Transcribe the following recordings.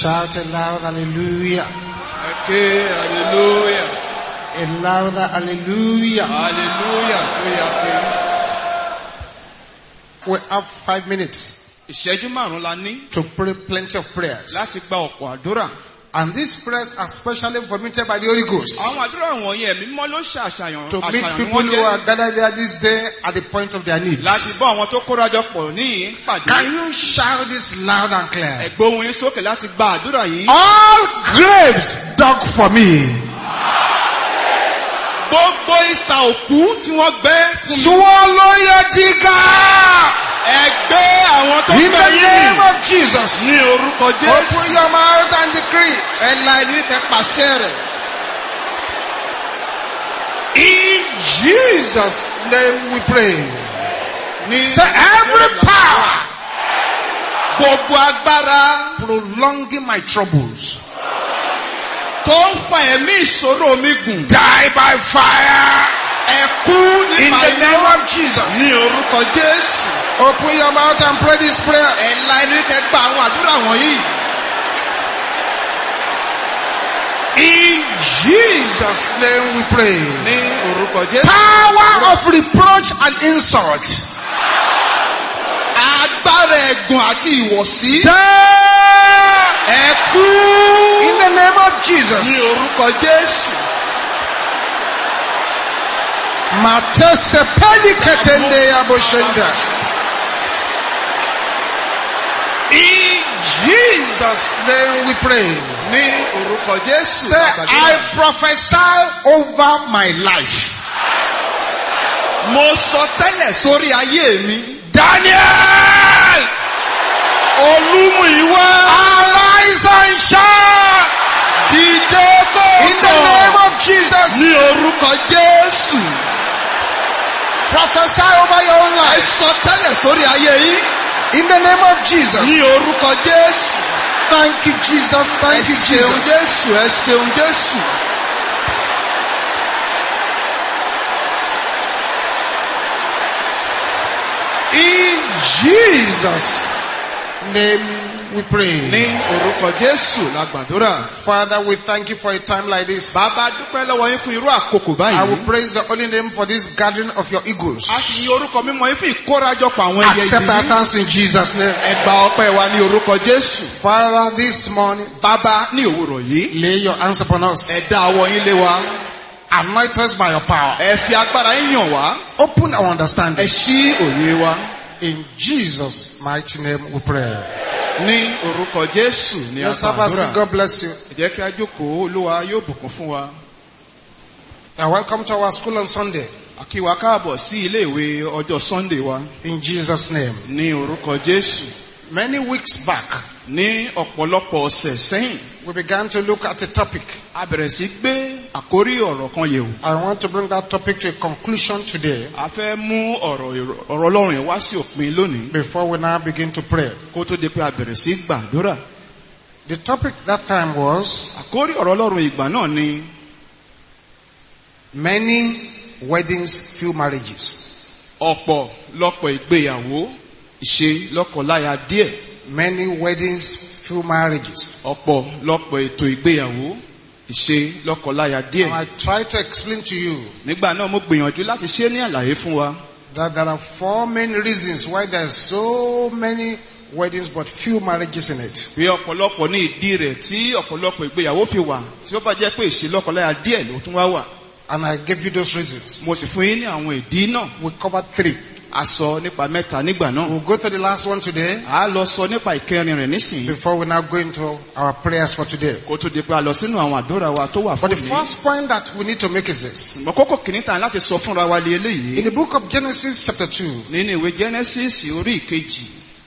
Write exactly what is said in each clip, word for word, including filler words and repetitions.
Shout a loud hallelujah. Okay, hallelujah. A louder hallelujah. Hallelujah. We have five minutes Ìṣẹ́jú márùn-ún la ní to pray plenty of prayers. láti gba ọ̀pọ̀ àdúrà. And these prayers are specially vomited by the Holy Ghost Àwọn àdúrà wọ̀nyí ẹ̀mí mímọ́ ló ṣàṣàyàn to meet àṣàyàn people wọn who are jẹ́ gathered there this day at the point of their needs. láti bọ́ àwọn tó kórajọ pọ̀ níyìn pàdé. Can you shout this loud and clear? Ẹ̀gbóhùn yín sókè láti gba àdúrà yìí. All graves dug for me, Gbogbo ìsà òkú tí wọ́n gbẹ́ fún mi. swallow your digger Ẹgbẹ́ àwọn tó in gbẹ́ the name yìí. of Jesus. Ní orúkọ Open Jésù. your mouth and decree. Ẹ̀la ẹni tẹ pàṣẹ rẹ̀. In Jesus' name we pray. Ní Say every power gbogbo agbára prolonging my troubles, tó ń fa ẹ̀mí ìṣòro mi gùn. die by fire Ẹ̀kú in nípa the name iná. of Jesus. Ní orúkọ Jésù. Open your mouth and pray this prayer. Ẹ̀la ẹni tẹ gba àwọn àdúrà wọ̀nyí. In Jesus' name we pray. Ní orúkọ Jésù. Power of reproach and insult, Agbára ẹ̀gùn àti ìwọ̀sí. die Ẹ̀kú in the name of ní Jesus. orúkọ Jésù. Matesepeli ketende yaboshenda. In Jesus' name we pray. Ní orúkọ Jésù. Say, I prophesy over my life. Mo sọ tẹ́lẹ̀ sórí ayé mi. Daniel, Olúmúyìwá. arise and shine Dìde in the name kókó. of Jesus. Ní orúkọ Jésù. Prophesy over your own Ẹ life sọ tẹ́lẹ̀ sórí ayé yìí. in the name of Jesus. Ní orúkọ Jésù. Thank you, Jesus. Ẹ Thank you, ṣeun Jesus. Jésù. Ẹ ṣeun Jésù. In Jesus' name we pray. Ní orúkọ Jésù la gbàdúrà. Father, we thank you for a time like this. Bàbá dúpẹ́ lọ́wọ́ yín fún irú àkókò I will báyìí. praise the holy name for this gathering of your eagles. A sì yin orúkọ mímọ́ yín fún ìkórajọpọ̀ àwọn ẹyẹ Accept our yìí. thanks in Jesus' name. Ẹ gba ọpẹ́ wa ní orúkọ Jésù. Father, this morning, Bàbá ní òwúrọ̀ yìí. lay your hands upon us. Ẹ dá ọwọ́ yín lé wa. Anoint us by your power. Ẹ fi agbára yín yàn wá. Open our Ẹ understanding. ṣí òye wa. In Jesus' mighty name we pray. Ní orúkọ Jésù ní Your servants, àgbàdúrà. God bless you. Ẹ jẹ́ kí a jókòó, Olúwa yóò bùkún fún wa. And welcome to our school on Sunday. A kí wa káàbọ̀ sí ilé ìwé ọjọ́ Sunday wa. In Jesus' name. Ní orúkọ Jésù. Many weeks back, Ní ọ̀pọ̀lọpọ̀ ọ̀sẹ̀ sẹ́yìn, we began to look at a topic. a bẹ̀rẹ̀ sí gbé àkórí ọ̀rọ̀ kan yẹ̀wò. I want to bring that topic to a conclusion today A fẹ́ mú ọ̀rọ̀ ọ̀rọ̀ Ọlọ́run yẹn wá sí òpin lónìí before we now begin to pray. kó tó di pé a bẹ̀rẹ̀ sí gbàdúrà. The topic that time was Àkórí ọ̀rọ̀ Ọlọ́run ìgbà náà ni many weddings, few marriages. ọ̀pọ̀ lọ́pọ̀ ìgbéyàwó, ìṣe lọ́kọláya díẹ̀. Many weddings, few marriages. Ọ̀pọ̀ lọ́pọ̀ ètò ìgbéyàwó, ìṣe lọ́kọláya And díẹ̀. I try to explain to you Nígbà náà mo gbìyànjú láti ṣe ní àlàyé fún wa. that there are four main reasons why there are so many weddings but few marriages in it. Bí ọ̀pọ̀lọpọ̀ ní ìdí rẹ̀ tí ọ̀pọ̀lọpọ̀ ìgbéyàwó fi wà tí ó bá jẹ́ pé ìṣe lọ́kọláya díẹ̀ ló tún wá wà. And I gave you those reasons. Mo sì fún yín ní àwọn ìdí náà. We covered three. A sọ nípa mẹ́ta nígbà náà. We'll go to the last one today A lọ sọ nípa ìkẹrin rẹ̀ nísìnyí. before we now go into our prayers for today. Kó tó di pé a lọ sínú àwọn àdúrà wa tó wà But fún the mi. first point that we need to make is this. Ṣùgbọ́n kókó kìíní tàn láti sọ fúnra wa lé In eléyìí. the book of Genesis chapter two, Nínú ìwé Genesis orí ìkejì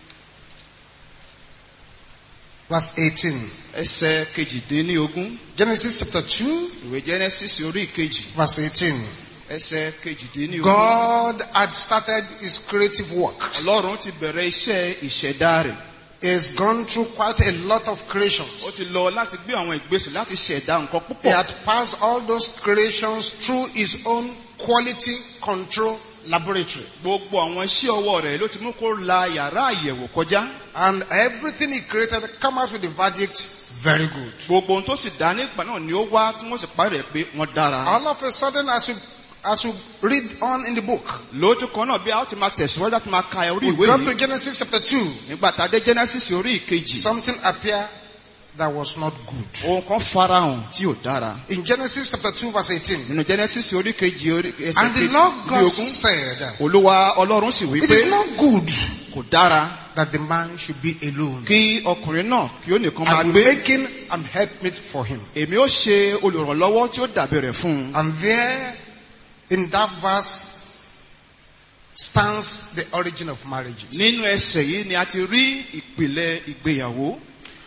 verse eighteen. ẹsẹ̀ kejìdínlógún. Genesis chapter two, Ìwé Genesis orí ìkejì verse eighteen. ẹsẹ̀ kejìdínlógún. God had started his creative work. Ọlọ́run ti bẹ̀rẹ̀ iṣẹ́ ìṣẹ̀dá rẹ̀. He has gone through quite a lot of creations. Ó ti lọ láti gbé àwọn ìgbésẹ̀ láti ṣẹ̀dá nǹkan He púpọ̀. had passed all those creations through his own quality control laboratory. Gbogbo àwọn iṣẹ́ ọwọ́ rẹ̀ ló ti mú kó la yàrá àyẹ̀wò kọjá. And everything he created come out with the verdict, very good. Gbogbo ohun tó sì dá nígbà náà ni ó wá tí wọ́n sì parí rẹ̀ pé wọ́n dára. All of a sudden, as you, as you read on in the book, Lójú kan náà bí a ó ti máa tẹ̀síwájú láti máa ka orí we ìwé got to yìí. Genesis chapter two. Nígbà tá a dé Genesis orí ìkejì, Something appeared that was not good. ohun kan farahàn tí ò dára. In Genesis chapter two verse eighteen, Nínú Genesis orí kejì orí ẹsẹ̀ and the kejì Lord ní God ogún, said, Olúwa Ọlọ́run sì wí it pé is not good kò dára that the man should be alone. kí ọkùnrin náà kí ó nìkan máa I will gbé. make him an helpmeet for him. Èmi ó ṣe olùrànlọ́wọ́ tí ó dàbí rẹ̀ fún un. And there, in that verse, stands the origin of marriages. Nínú ẹsẹ̀ yìí ni a ti rí ìpìlẹ̀ ìgbéyàwó.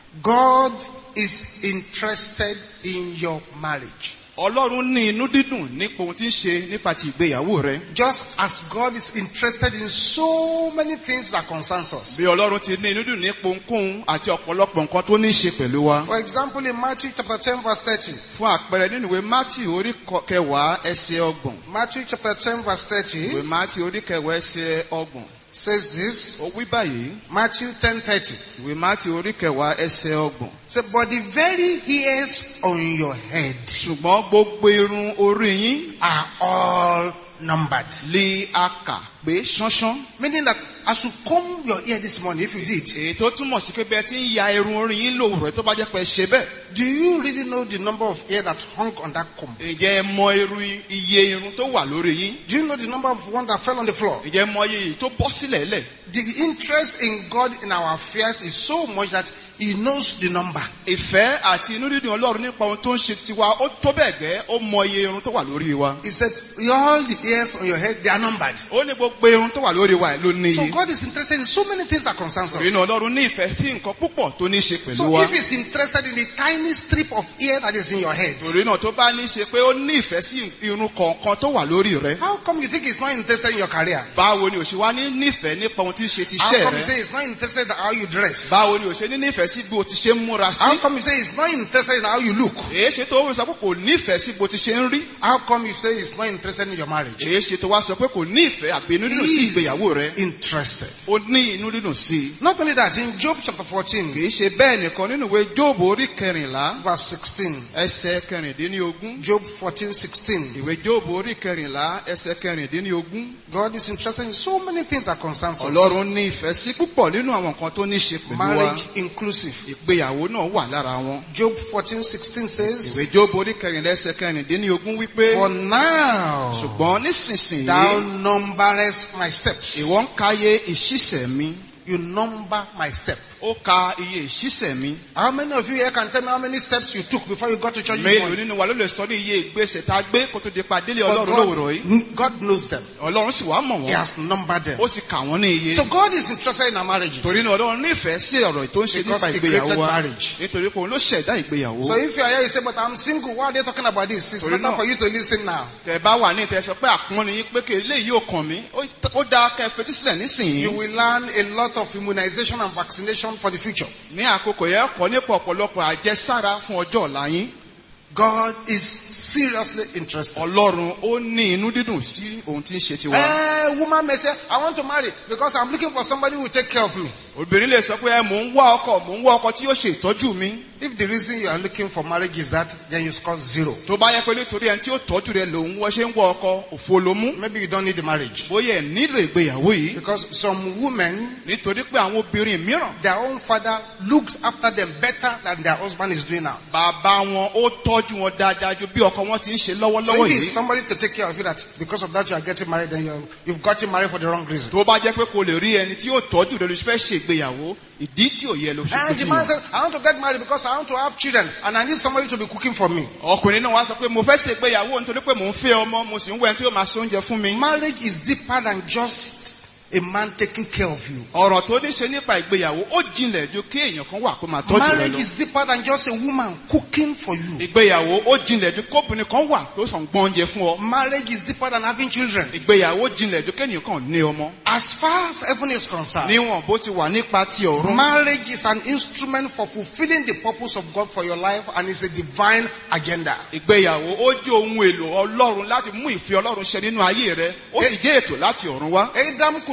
God is interested in your marriage. Ọlọ́run ní inú dídùn nípa ohun tí ń ṣe nípa ti ìgbéyàwó rẹ. Just as God is interested in so many things that concerns us. Bí Ọlọ́run ti ní inú dídùn nípa ohunkóhun àti ọ̀pọ̀lọpọ̀ nǹkan tó ní ṣe pẹ̀lú wa. For example, in Matthew chapter ten verse thirty. Fún àpẹẹrẹ nínú ìwé Matthew orí kẹwàá ẹsẹ̀ ọgbọ̀n. Matthew chapter ten verse thirty Ìwé Matthew orí kẹwàá ẹsẹ̀ ọgbọ̀n. says this. Ó wí báyìí. Matthew ten thirty. Ìwé Matthew orí kẹwàá ẹsẹ̀ ọgbọ̀n. So, but the very hairs on your head Ṣùgbọ́n gbogbo irun orí yín are all numbered. lé a kà pé ṣánṣán. Meaning that as you comb your ear this morning, if you did, Èyí tó túmọ̀ sí pé bí ẹ ti ń ya irun orí yín lòwúrọ̀ tó bá jẹ́ pé ẹ ṣe bẹ́ẹ̀. do you really know the number of hair that hung on that comb? Ǹjẹ́ ẹ mọ irun iye irun tó wà lórí yín? Do you know the number of one that fell on the floor? Ǹjẹ́ ẹ mọ iye yìí tó bọ́ sílẹ̀ lẹ̀? The interest in God in our affairs is so much that He knows the number. Ìfẹ́ àti inú dídùn Ọlọ́run nípa ohun tó ń ṣe tiwa ó tó bẹ́ẹ̀ gẹ́ ó mọ iye irun tó wà lórí wa. He said, all the hairs on your head, they are numbered. Ó ní gbogbo irun tó wà lórí wa ló ní So iye. God is interested in so many things that concerns us. Ìrìnà Ọlọ́run ní ìfẹ́ sí nǹkan púpọ̀ tó ní ṣe pẹ̀lú So wa. if He's interested in the tiny strip of hair that is in your head, Torí náà tó bá ní ṣe pé ó ní ìfẹ́ sí irun kọ̀ọ̀kan tó wà lórí rẹ. how come you think He's not interested in your career? Báwo ni ò ṣe wá ní nífẹ̀ẹ́ nípa ohun tí ń ṣe ti How ṣẹ́ come you rẹ? say He's not interested in how you dress? Báwo ni ò ṣe ní nífẹ̀ẹ́ sí bí o ti ṣe ń múra sí? How come you say He's not interested in how you look? Èé ṣe tó wọ́n sọ pé kò nífẹ̀ẹ́ sí bó ti ṣe ń rí? How come you say He's not interested in your marriage? Èé ṣe tó wá sọ pé kò ní ìfẹ́ àbí inú dídùn sí He ìgbéyàwó rẹ? is interested. Ó ní inú dídùn sí i. Not only that, in Job chapter fourteen, Kìí ṣe bẹ́ẹ̀ nìkan nínú ìwé Jóòbù orí kẹrìnlá verse sixteen. ẹsẹ̀ kẹrìndínlógún. Job fourteen sixteen. Ìwé Jóòbù orí kẹrìnlá ẹsẹ̀ kẹrìndínlógún. God is interested in so many things that concerns us. Ọlọ́run ní ìfẹ́ sí púpọ̀ nínú àwọn nǹkan tó ní ṣe pẹ̀lú wa. Marriage inclusive. Ìgbéyàwó náà wà lára wọn. Job fourteen sixteen Ìwé says, Jóòbù orí kẹrìnlá ẹsẹ̀ kẹrìndínlógún wípé for now ṣùgbọ́n nísinsìnyí thou numberest my steps. ìwọ ń káyé ìṣísẹ̀ mi. You number my step. Ó ka iye ìṣísẹ̀ mi. How many of you here can tell me how many steps you took before you got to church this Mélòó morning? nínú wa ló lè sọ ní iye ìgbésẹ̀ tá a gbé kó tó di pa délé But Ọlọ́run lówùrọ̀ yìí? God, God knows them. Ọlọ́run sì wá mọ̀ He wọ́n. has numbered them. Ó ti kà wọ́n ní iye. So God is interested in our marriages. Torí náà Ọlọ́run nífẹ̀ẹ́ sí ọ̀rọ̀ tó ń ṣe Because nípa he ìgbéyàwó created wa. marriage. Nítorí pé òun ló ṣẹ̀dá ìgbéyàwó. So if you are here, you say, but I'm single. Why are they talking about this? It's Torí better náà- for you to listen now. Tẹ́ bá wà ní ìtẹ́ sọ pé àpọ́n ni yín pé kí eléyìí ò kàn mí. Ó- Ó dáa kẹ́ ẹ fetí sílẹ̀ You nísìnyí. will learn a lot of immunization and vaccination for the future. Ní àkókò yẹn kọ́ nípa ọ̀pọ̀lọpọ̀ àjẹsára fún ọjọ́ ọ̀la yín. God is seriously interested. Ọlọ́run ó ní inú dídùn sí ohun tí ń ṣe tiwa. Eh, woman may say, I want to marry because I'm looking for somebody who will take care of me. Obìnrin lè sọ pé ẹ mò ń wá ọkọ mò ń wá ọkọ tí yóò ṣe ìtọ́jú mi. If the reason you are looking for marriage is that, then you score zero. Tó bá yẹ pé nítorí ẹni tí ó tọ́jú rẹ lòun wọ́n ṣe ń wá ọkọ òfo ló mú. Maybe you don't need the marriage. Bóyá ẹ nílò ìgbéyàwó yìí. Because some women, Nítorí pé àwọn obìnrin mìíràn their own father looks after them better than their husband is doing now. bàbá wọn ó tọ́jú wọn dáadáa ju bí ọkọ wọn ti ń ṣe So lọ́wọ́lọ́wọ́ if it's yìí. somebody to take care of you that because of that you are getting married, then you're, you've gotten married for the wrong reason. Tó bá jẹ́ pé kò lè rí ẹni tí yóò tọ́jú rẹ ló fẹ́ ṣe ìgbéyàwó ìdí tí ò yẹ ló fi And the kú man jù. said, I want to get married because I want to have children and I need somebody to be cooking for me. Ọkùnrin náà wá sọ pé mo fẹ́ ṣe ìgbéyàwó nítorí pé mò ń fẹ́ ọmọ mo sì ń wẹ̀ tí yóò máa ṣe oúnjẹ fún mi. Marriage is deeper than just a man taking care of you. Ọ̀rọ̀ tó ní ṣe nípa ìgbéyàwó ó jinlẹ̀ ju kí èèyàn kan wà kó máa tọ́jú rẹ Marriage lọ. is deeper than just a woman cooking for you. Ìgbéyàwó ó jinlẹ̀ ju kóbìnrin kan wà tó sàn gbọ́n oúnjẹ fún ọ. Marriage is deeper than having children. Ìgbéyàwó jinlẹ̀ ju kéèyàn kan ní ọmọ. As far as heaven is concerned, Níwọ̀n bó ti wà nípa ti ọ̀run. marriage is an instrument for fulfilling the purpose of God for your life and it's a divine agenda. Ìgbéyàwó ó jẹ́ ohun èlò Ọlọ́run láti mú ìfẹ́ Ọlọ́run ṣẹ nínú ayé rẹ. Ó sì jẹ́ ètò láti ọ̀run wá. Adam could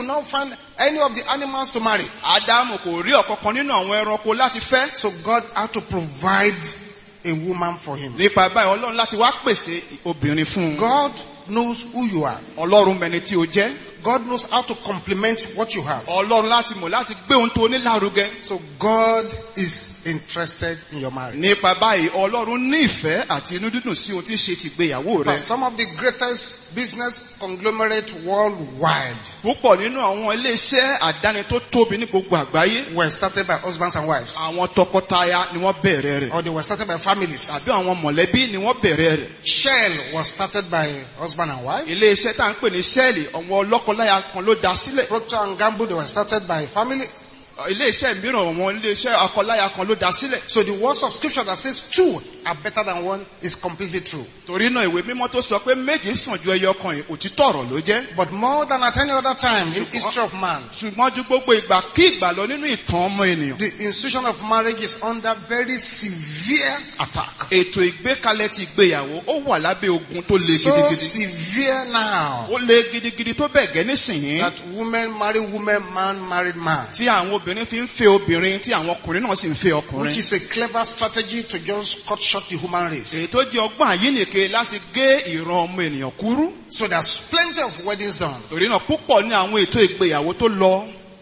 could not find any of the animals to marry. Ádámù kò rí ọ̀kankan nínú àwọn ẹranko láti fẹ́. So God had to provide a woman for him. Nípa báyìí Ọlọ́run láti wá pèsè obìnrin fún un. God knows who you are. Ọlọ́run mẹni tí o jẹ́. God knows how to complement what you have. Ọlọ́run láti mọ̀ láti gbé ohun tó ní lárugẹ. So God is interested in your marriage. Nípa báyìí Ọlọ́run ní ìfẹ́ àti inú dídùn sí ohun tí ń ṣe ti ìgbéyàwó rẹ. But some of the greatest business conglomerate worldwide Púpọ̀ nínú àwọn ilé-iṣẹ́ àdáni tó tóbi ní gbogbo àgbáyé. were started by husbands and wives. Àwọn tọkọtaya ni wọ́n bẹ̀rẹ̀ rẹ̀. Or they were started by families. Tàbí àwọn mọ̀lẹ́bí ni wọ́n bẹ̀rẹ̀ rẹ̀. Shell was started by husband and wife. Ilé-iṣẹ́ tá à ń pè ní Shell, àwọn ọlọ́kọláya kan ló dá sílẹ̀. Procter and Gamble, they were started by family. Ilé-iṣẹ́ mìíràn, àwọn ilé-iṣẹ́ akọláya kan ló dá sílẹ̀. So the words of scripture that says two are better than one is completely true. Torí náà ìwé mímọ́ tó sọ pé méjì sàn ju ẹyọ kan yìí, òtítọ́ ọ̀rọ̀ ló jẹ́. But more than at any other time in history of man, Ṣùgbọ́n ju gbogbo ìgbà kí ìgbà lọ nínú ìtàn ọmọ ènìyàn. the institution of marriage is under very severe attack. Ètò ìgbékalẹ̀ ti ìgbéyàwó ó wà lábẹ́ ogun tó le So gidigidi. severe now Ó le gidigidi tó bẹ̀ gẹ́ nísìnyí. that women marry women, man married man. Tí àwọn obìnrin fi ń fẹ́ obìnrin, tí àwọn ọkùnrin náà sì ń fẹ́ Which ọkùnrin. is a clever strategy to just cut short the human race. Èyí tó jẹ́ ọgbọ́n àyínnìke láti gé ìran ọmọ ènìyàn kúrú. So there's plenty of weddings done, Torí náà púpọ̀ ní àwọn ètò ìgbéyàwó tó lọ.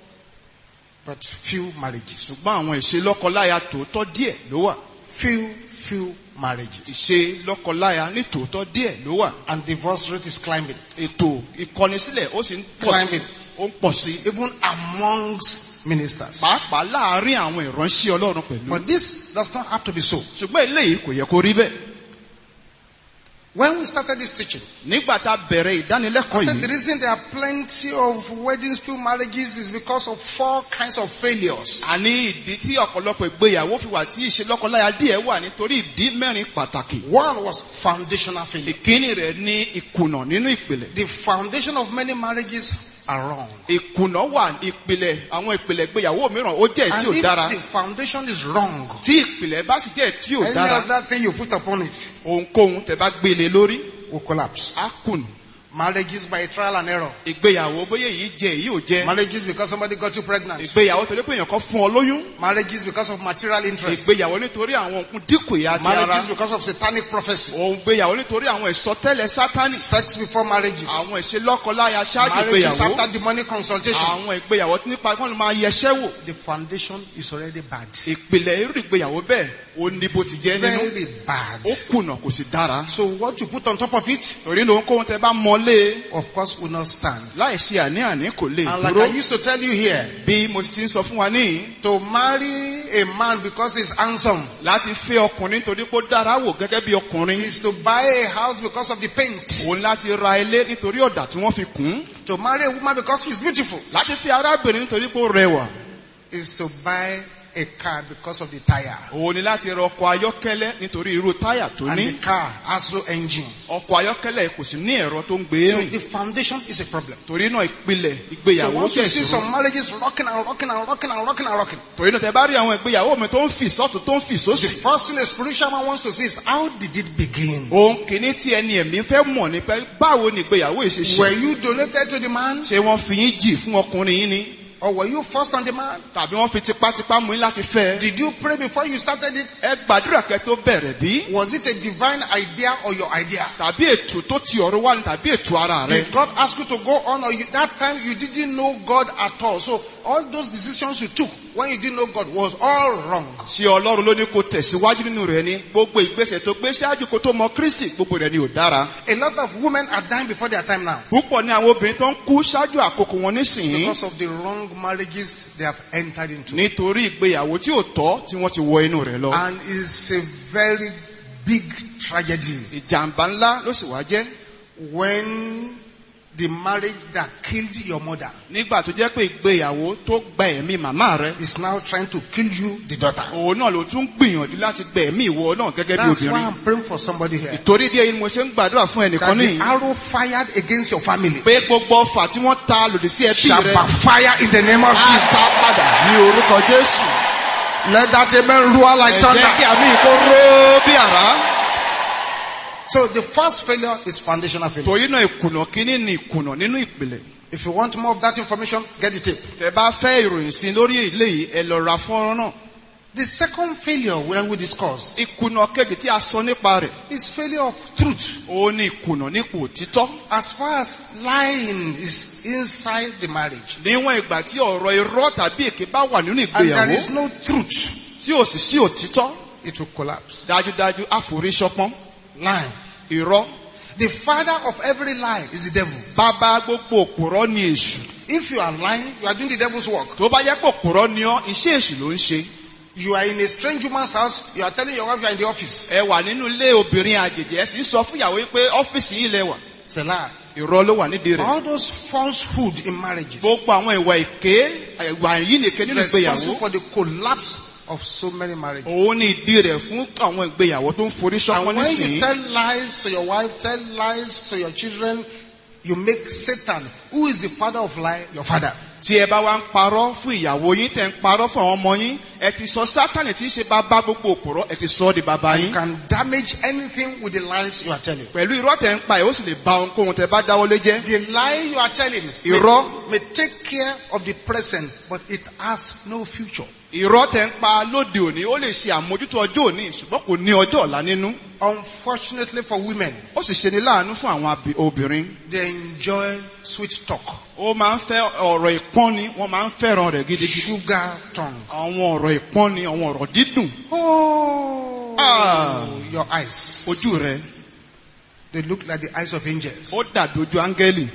but few marriages. Ṣùgbọ́n àwọn ìṣe lọ́kọláya tòótọ́ díẹ̀ ló wà. Few, few marriages. Ìṣe lọ́kọláya ní tòótọ́ díẹ̀ ló wà. And divorce rate is climbing. Ètò ìkọnisílẹ̀ ó sì ń pọ̀ sí. Climbing. Ó ń pọ̀ sí. Even amongst ministers. Pàápàá láàárín àwọn ìránṣẹ́ Ọlọ́run pẹ̀lú. But this does not have to be so. Ṣùgbọ́n eléyìí kò yẹ kó rí bẹ́ẹ̀. When we started this teaching, Nígbà tá a bẹ̀rẹ̀ I ìdánilẹ́kọ̀ọ́ said the yìí, reason there are plenty of weddings, few marriages is because of four kinds of failures. a ní ìdí tí ọ̀pọ̀lọpọ̀ ìgbéyàwó fi wà tí ìṣe lọ́kọláya díẹ̀ wà nítorí ìdí mẹ́rin pàtàkì. One was foundational failure. Ìkíní rẹ̀ ní ìkùnà nínú ìpìlẹ̀. The foundation of many marriages are wrong. Ìkùnà wà ìpìlẹ̀ àwọn ìpìlẹ̀ ìgbéyàwó mìíràn ó jẹ́ tí ò And dára. if the foundation is wrong, Tí ìpìlẹ̀ bá sì jẹ́ tí ò any dára, other thing you put upon it ohunkóhun tẹ́ bá gbélé lórí will collapse. á kùnà. Marriages by trial and error. Ìgbéyàwó bóyá èyí jẹ́ èyí ò jẹ́. Marriages because somebody got you pregnant. Ìgbéyàwó torí pé èèyàn kan fún ọ lóyún. Marriages because of material interest. Ìgbéyàwó nítorí àwọn òkun dínkù ìyá ti ara. Marriages because of satanic prophecy. Òun gbéyàwó nítorí àwọn ìsọtẹ́lẹ̀ Sátánì. Sex before marriages. Àwọn ìṣelọ́kọláya ṣáájú Marriages ìgbéyàwó. after demonic consultation. Àwọn ìgbéyàwó nípa kí wọ́n máa yẹṣẹ́ wò. The foundation is already bad. Ìpìlẹ̀ irú ìgbéyàwó bẹ́ẹ̀ ó ní bó ti jẹ́ nínú. Very bad. Ó kùnà kò sì dára. So what you put on top of it, Torí lóhun kóhun tẹ bá mọ́lé of course, will not stand. láì ṣe àní-àní kò lè And like dúró. I used to tell you here, Bí mo ti ń sọ fún wa níyìn, to marry a man because he's handsome láti fẹ́ ọkùnrin torí pé ó dára wò gẹ́gẹ́ bí ọkùnrin. is to buy a house because of the paint. Òun láti ra ilé nítorí ọ̀dà tí wọ́n fi kùn. To marry a woman because she's beautiful Láti fi arábìnrin nítorí pé ó rẹwà. is to buy a car because of the tire. Òun ni láti ra ọkọ̀ ayọ́kẹ́lẹ́ nítorí irú táyà tó And ní. the car has no engine. Ọkọ̀ ayọ́kẹ́lẹ́ kò sì ní ẹ̀rọ tó ń gbé So rìn. the foundation is a problem. Torí náà ìpìlẹ̀ So ìgbéyàwó once you jẹ́ see ìṣòro. some marriages rocking and rocking and rocking and rocking and rocking, Torí náà tẹ bá rí àwọn ìgbéyàwó mi tó ń fì sọ́tún tó ń fì the sósì. first thing a spiritual man wants to see is how did it begin? Ohun kìíní tí ẹni ẹ̀mí fẹ́ mọ̀ ní pé báwo ni ìgbéyàwó yìí ṣe Were ṣe. you donated to the man Ṣé wọ́n fi yín jì fún ọkùnrin yín ni? or were you forced on the man? Tàbí wọ́n fi tipátipá mú yín láti fẹ́? Did you pray before you started it? Ẹ gbàdúrà kẹ́ tó bẹ̀rẹ̀ bí? Was it a divine idea or your idea? Tàbí ètò tó ti ọ̀rọ̀ wá ni tàbí ètò ara rẹ? Did God ask you to go on or you, that time you didn't know God at all? So all those decisions you took when you didn't know God was all wrong. Ṣé Ọlọ́run ló ní kó tẹ̀síwájú nínú rẹ̀ ni? Gbogbo ìgbésẹ̀ tó gbé ṣáájú kó tó mọ Kristi gbogbo rẹ̀ ni ò dára. A lot of women are dying before their time now Púpọ̀ ní àwọn obìnrin tó ń kú ṣáájú àkókò wọn nísìnyí. because of the wrong marriages they have entered into. Nítorí ìgbéyàwó tí ò tọ́ tí wọ́n ti wọ inú rẹ̀ lọ. And it's a very big tragedy Ìjàmbá ńlá ló sì wá jẹ́. when the marriage that killed your mother Nígbà tó jẹ́ pé ìgbéyàwó tó gba ẹ̀mí màmá rẹ̀. is now trying to kill you, the daughter. Òun náà ló tún gbìyànjú láti gba ẹ̀mí ìwọ náà gẹ́gẹ́ bí That's why obìnrin. I'm praying for somebody here. Ìtorí díẹ̀ yìí ni mo ṣe ń gbàdúrà fún ẹnìkan That the níyìn. arrow fired against your family Pé gbogbo ọfà tí wọ́n ta lòdì sí ẹbí shall rẹ̀. backfire in the name of Á Jesus. ta padà ní orúkọ Jésù. Let that amen roar like Ẹ jẹ́ kí thunder. àmì ìkó ró bí àrá. So the first failure is foundational failure. Torí náà ìkùnà kínní ni ìkùnà nínú ìpìlẹ̀. If you want more of that information, get the tape. Tẹ́ bá fẹ́ ìròyìn sí lórí ilé yìí, ẹ lọ ra fọ́nrán náà. The second failure when we discuss Ìkùnà kejì tí a sọ nípa rẹ̀. is failure of truth. Ó ní ìkùnà nípò òtítọ́. As far as lying is inside the marriage, Níwọ̀n ìgbà tí ọ̀rọ̀ irọ́ tàbí èké bá wà nínú and there is ìgbéyàwó no truth, tí ò sì sí òtítọ́, it will collapse. dájúdájú àforíṣọpọ́n. Lying. Irọ́. The father of every lie is the devil. Bàbá gbogbo òpùrọ́ ni èṣù. If you are lying, you are doing the devil's work. Tó bá yẹ pé òpùrọ́ ni ọ́, iṣẹ́ èṣù ló ń ṣe. You are in a strange woman's house, you are telling your wife you are in the office. Ẹ wà nínú ilé obìnrin àjèjì, ẹ sì ń sọ fún ìyàwó yín pé ọ́fíìsì yìí lẹ wà. It's a lie. Irọ́ ló wà nídìí rẹ̀. All those falsehood in marriages Gbogbo àwọn ìwà èké, ìwà yìí nìkan nínú responsible ìgbéyàwó. for the collapse of so many marriages. Òun ni ìdí rẹ̀ fún àwọn ìgbéyàwó tó ń forí And ṣọpọ́n when you nísìnyí. tell lies to your wife, tell lies to your children, you make Satan, who is the father of lie, your father. Tí ẹ bá wá ń parọ́ fún ìyàwó yín, tẹ̀ ń parọ́ fún àwọn ọmọ yín, ẹ ti sọ Sátánì tí í ṣe bàbá gbogbo òpùrọ́, ẹ ti sọ ọ́ di bàbá You yín. can damage anything with the lies you are telling. Pẹ̀lú irọ́ tẹ̀ ń pa ẹ̀, ó sì lè ba ohunkóhun tẹ̀ bá dáwọ́lé jẹ́. The lie you are telling may, Irọ́. may take care of the present, but it has no future. Irọ́ tẹ̀ ń pa lóde òní, ó lè ṣe àmójútó ọjọ́ òní, ṣùgbọ́n kò ní ọjọ́ ọ̀la nínú. Unfortunately for women, Ó sì ṣe ní láàánú fún àwọn abi- obìnrin. they enjoy sweet talk, Ó máa ń fẹ́ ọ̀rọ̀ ìpọ́nni, wọ́n máa ń fẹ́ràn rẹ̀ gidigidi. sugar tongue. Àwọn ọ̀rọ̀ ìpọ́nni, àwọn ọ̀rọ̀ dídùn. Oh, Ah. your eyes. Ojú rẹ̀, They look like the eyes of angels. ó dàbí ojú áńgẹ́lì.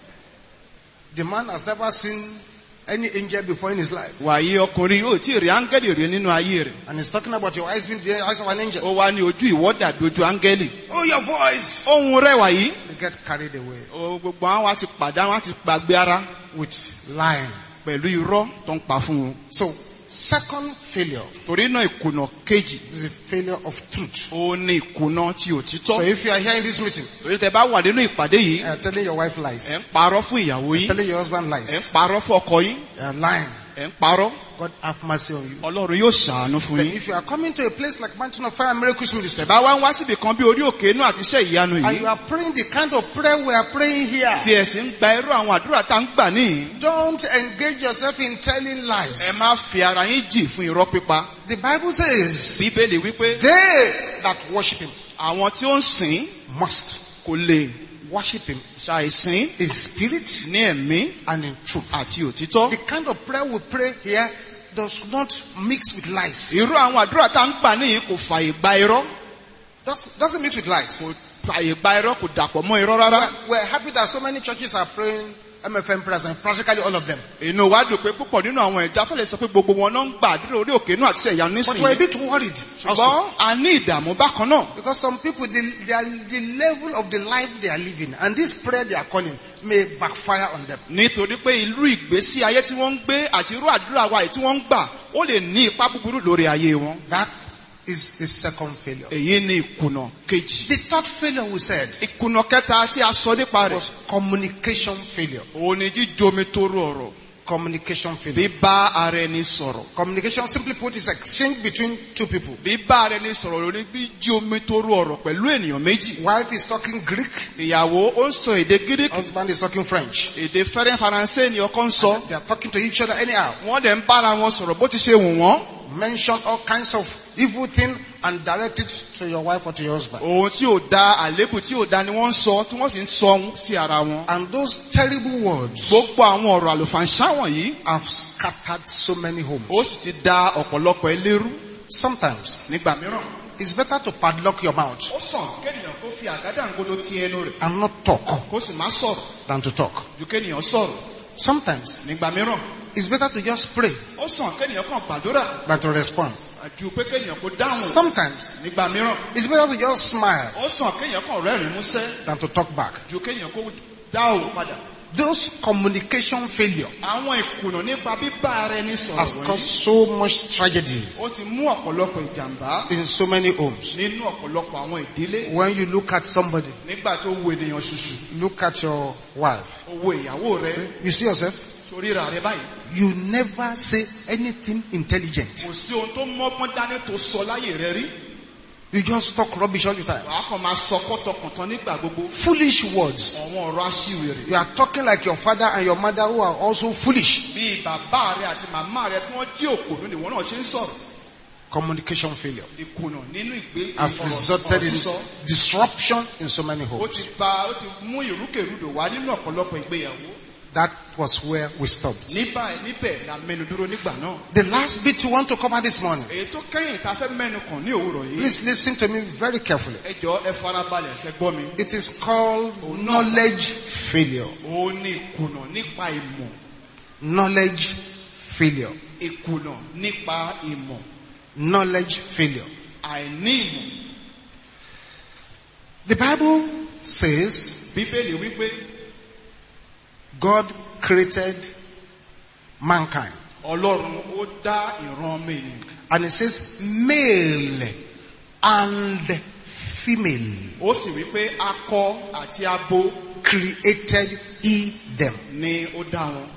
The man has never seen any angel before in his life. Wàyí ọkùnrin yóò tí ì rí áńgẹ́lì rí nínú ayé rẹ̀. And he's talking about your eyes being the eyes of an angel. Ó wá ní ojú ìwọ dàbí ojú áńgẹ́lì. Oh, your voice. Ohun rẹ̀ wàyí. They get carried away Ó, gbogbo àwọn wa ti pàdánù, wọ́n ti gbàgbé ara with lying. pẹ̀lú irọ́ tó ń pa fún wọn. So, second failure Torí náà ìkùnà kejì, is the failure of truth. ó ní ìkùnà ti So òtítọ́. if you are here in this meeting, Torí tẹ bá wà nínú ìpàdé yìí, you are telling your wife ẹ̀ lies, ń parọ́ fún ìyàwó yín, telling your husband ẹ̀ ń lies, parọ́ fún ọkọ yín, you are lying, ẹ̀ ń parọ́. God have mercy on you. Ọlọ́run yóò ṣàánú fún Then yín. if you are coming to a place like Mountain of Fire and Miracles Ministry, Tẹ̀bá wá ń wá síbi kan bí orí òkè inú àti iṣẹ́ ìyanu and yìí, you are praying the kind of prayer we are praying here, tí ẹ sì ń gba irú àwọn àdúrà tá ń gbà níyìn, don't engage yourself in telling ẹ lies. má fi ara yín jì fún irọ́ pípa. The Bible says, Bíbélì wípé they that worship him àwọn tí ó ń sìn must kò lè worship him ṣàìsìn in spirit ní ẹ̀mí and in truth. àti òtítọ́. The kind of prayer we pray here does not mix with lies. Irú àwọn àdúrà tá ń gbà níyìn kò fàyè gba irọ́, Does, doesn't mix with lies. kò fàyè gba irọ́, kò dàpọ̀ mọ́ irọ́ rárá. We're, we're happy that so many churches are praying M F M prayers, and practically all of them. Inú wa dùn pé púpọ̀ nínú àwọn ìjà fẹ́lẹ̀ sọ pé gbogbo wọn náà ń gbà àdúrà orí òkè inú àti iṣẹ́ ìyanu But we're a nísìnyí. bit worried also, Ṣùgbọ́n a ní ìdààmú bákan náà. because some people, the, they are, the level of the life they are living and this prayer they are calling may backfire on them. Nítorí pé irú ìgbésí ayé tí wọ́n ń gbé àti irú àdúrà wa yìí tí wọ́n ń gbà, ó lè ní ipa búburú lórí ayé wọn. That is the second failure. Èyí ni ìkùnà kejì. The third failure we said Ìkùnà kẹta tí a sọ nípa rẹ̀, was communication failure. òun ni jíjomi toro ọ̀rọ̀, Communication failure. bíbá ara ẹni sọ̀rọ̀. Communication, simply put, is exchange between two people. Bíbá ara ẹni sọ̀rọ̀ ló ní bí jíomi toro ọ̀rọ̀ pẹ̀lú ènìyàn méjì. Wife is talking Greek, Ìyàwó ó ń sọ èdè Gíríkì, husband is talking French. èdè fẹ́rẹ́ Faransé ni ọkọ ń sọ. They are talking to each other anyhow. Wọ́n dẹ̀ ń bára wọn sọ̀rọ̀ bó ti ṣe wù wọ́n. Mention all kinds of evil things and direct it to your wife or to your husband. Ohun tí ò da, àléébù tí ò da ni wọ́n ń sọ, tí wọ́n sì ń sọ sí ara wọn. And those terrible words Gbogbo àwọn ọ̀rọ̀ àlùfàǹṣá wọ̀nyí, have scattered so many ó homes. sì ti da ọ̀pọ̀lọpọ̀ ẹlẹ́rú. Sometimes Nígbà mìíràn, it's better to padlock your mouth ó sàn kéèyàn kó fi àgádágodo ti ẹnu rẹ̀ and not talk kó sì má sọ̀rọ̀ than to talk. ju kéèyàn sọ̀rọ̀. Sometimes Nígbà mìíràn, it's better to just pray ó sàn kéèyàn kàn gbàdúrà than to respond. ju pé kéèyàn kó dáhùn. Sometimes Nígbà mìíràn, it's better to just smile ó sàn kéèyàn kàn rẹ́rìn músẹ́ than to talk back. ju kéèyàn kó dáhùn padà. Those communication failure Àwọn ìkùnà nípa bíbá ara ẹni has sọ̀rọ̀ caused wọ̀nyí, so much tragedy ó ti mú ọ̀pọ̀lọpọ̀ ìjàmbá in so many homes. nínú ọ̀pọ̀lọpọ̀ àwọn ìdílé. When you look at somebody, Nígbà tó wo ènìyàn ṣùṣù, look at your wife. ó wo ìyàwó rẹ̀, You see yourself? torí ra rẹ̀ báyìí. You never say anything intelligent. Kò sí ohun tó mọ́gbọ́n dání tó sọ láyé rẹ̀ rí. You just talk rubbish all the time. Wàá kàn máa sọ kọ́tọkàntán nígbà gbogbo. Foolish words. Àwọn ọ̀rọ̀ aṣiwèrè. You are talking like your father and your mother who are also foolish. Bí bàbá rẹ àti màmá rẹ tí wọ́n jí òkòlù ni wọ́n náà ṣe ń sọ̀rọ̀. Communication failure Ìkùnà nínú ìgbé has resulted in disruption in so many Ó homes. ti ba ó ti mú ìrúkèrúdò wá nínú ọ̀pọ̀lọpọ̀ ìgbéyàwó. That was where we stopped. Níbà níbẹ̀ la mẹ́nu dúró nígbà náà. The last bit we want to cover this morning. Èyí tó kẹ́yìn tá a fẹ́ mẹ́nu kàn ní òwúrọ̀ yìí. Please listen to me very carefully. Ẹ jọ̀ọ́ ẹ farabalẹ̀ fẹ́ gbọ́ mi. It is called knowledge failure. Ó ní ìkùnà nípa ìmọ̀. Knowledge failure. Ìkùnà nípa ìmọ̀. Knowledge failure. Àìní ìmọ̀. The Bible says Bíbélì wípé God created mankind. Ọlọ́run ó dá ìran ọmọ ènìyàn. And it says male and female Ó sì wípé akọ àti abo created he them. ni ó dá wọn.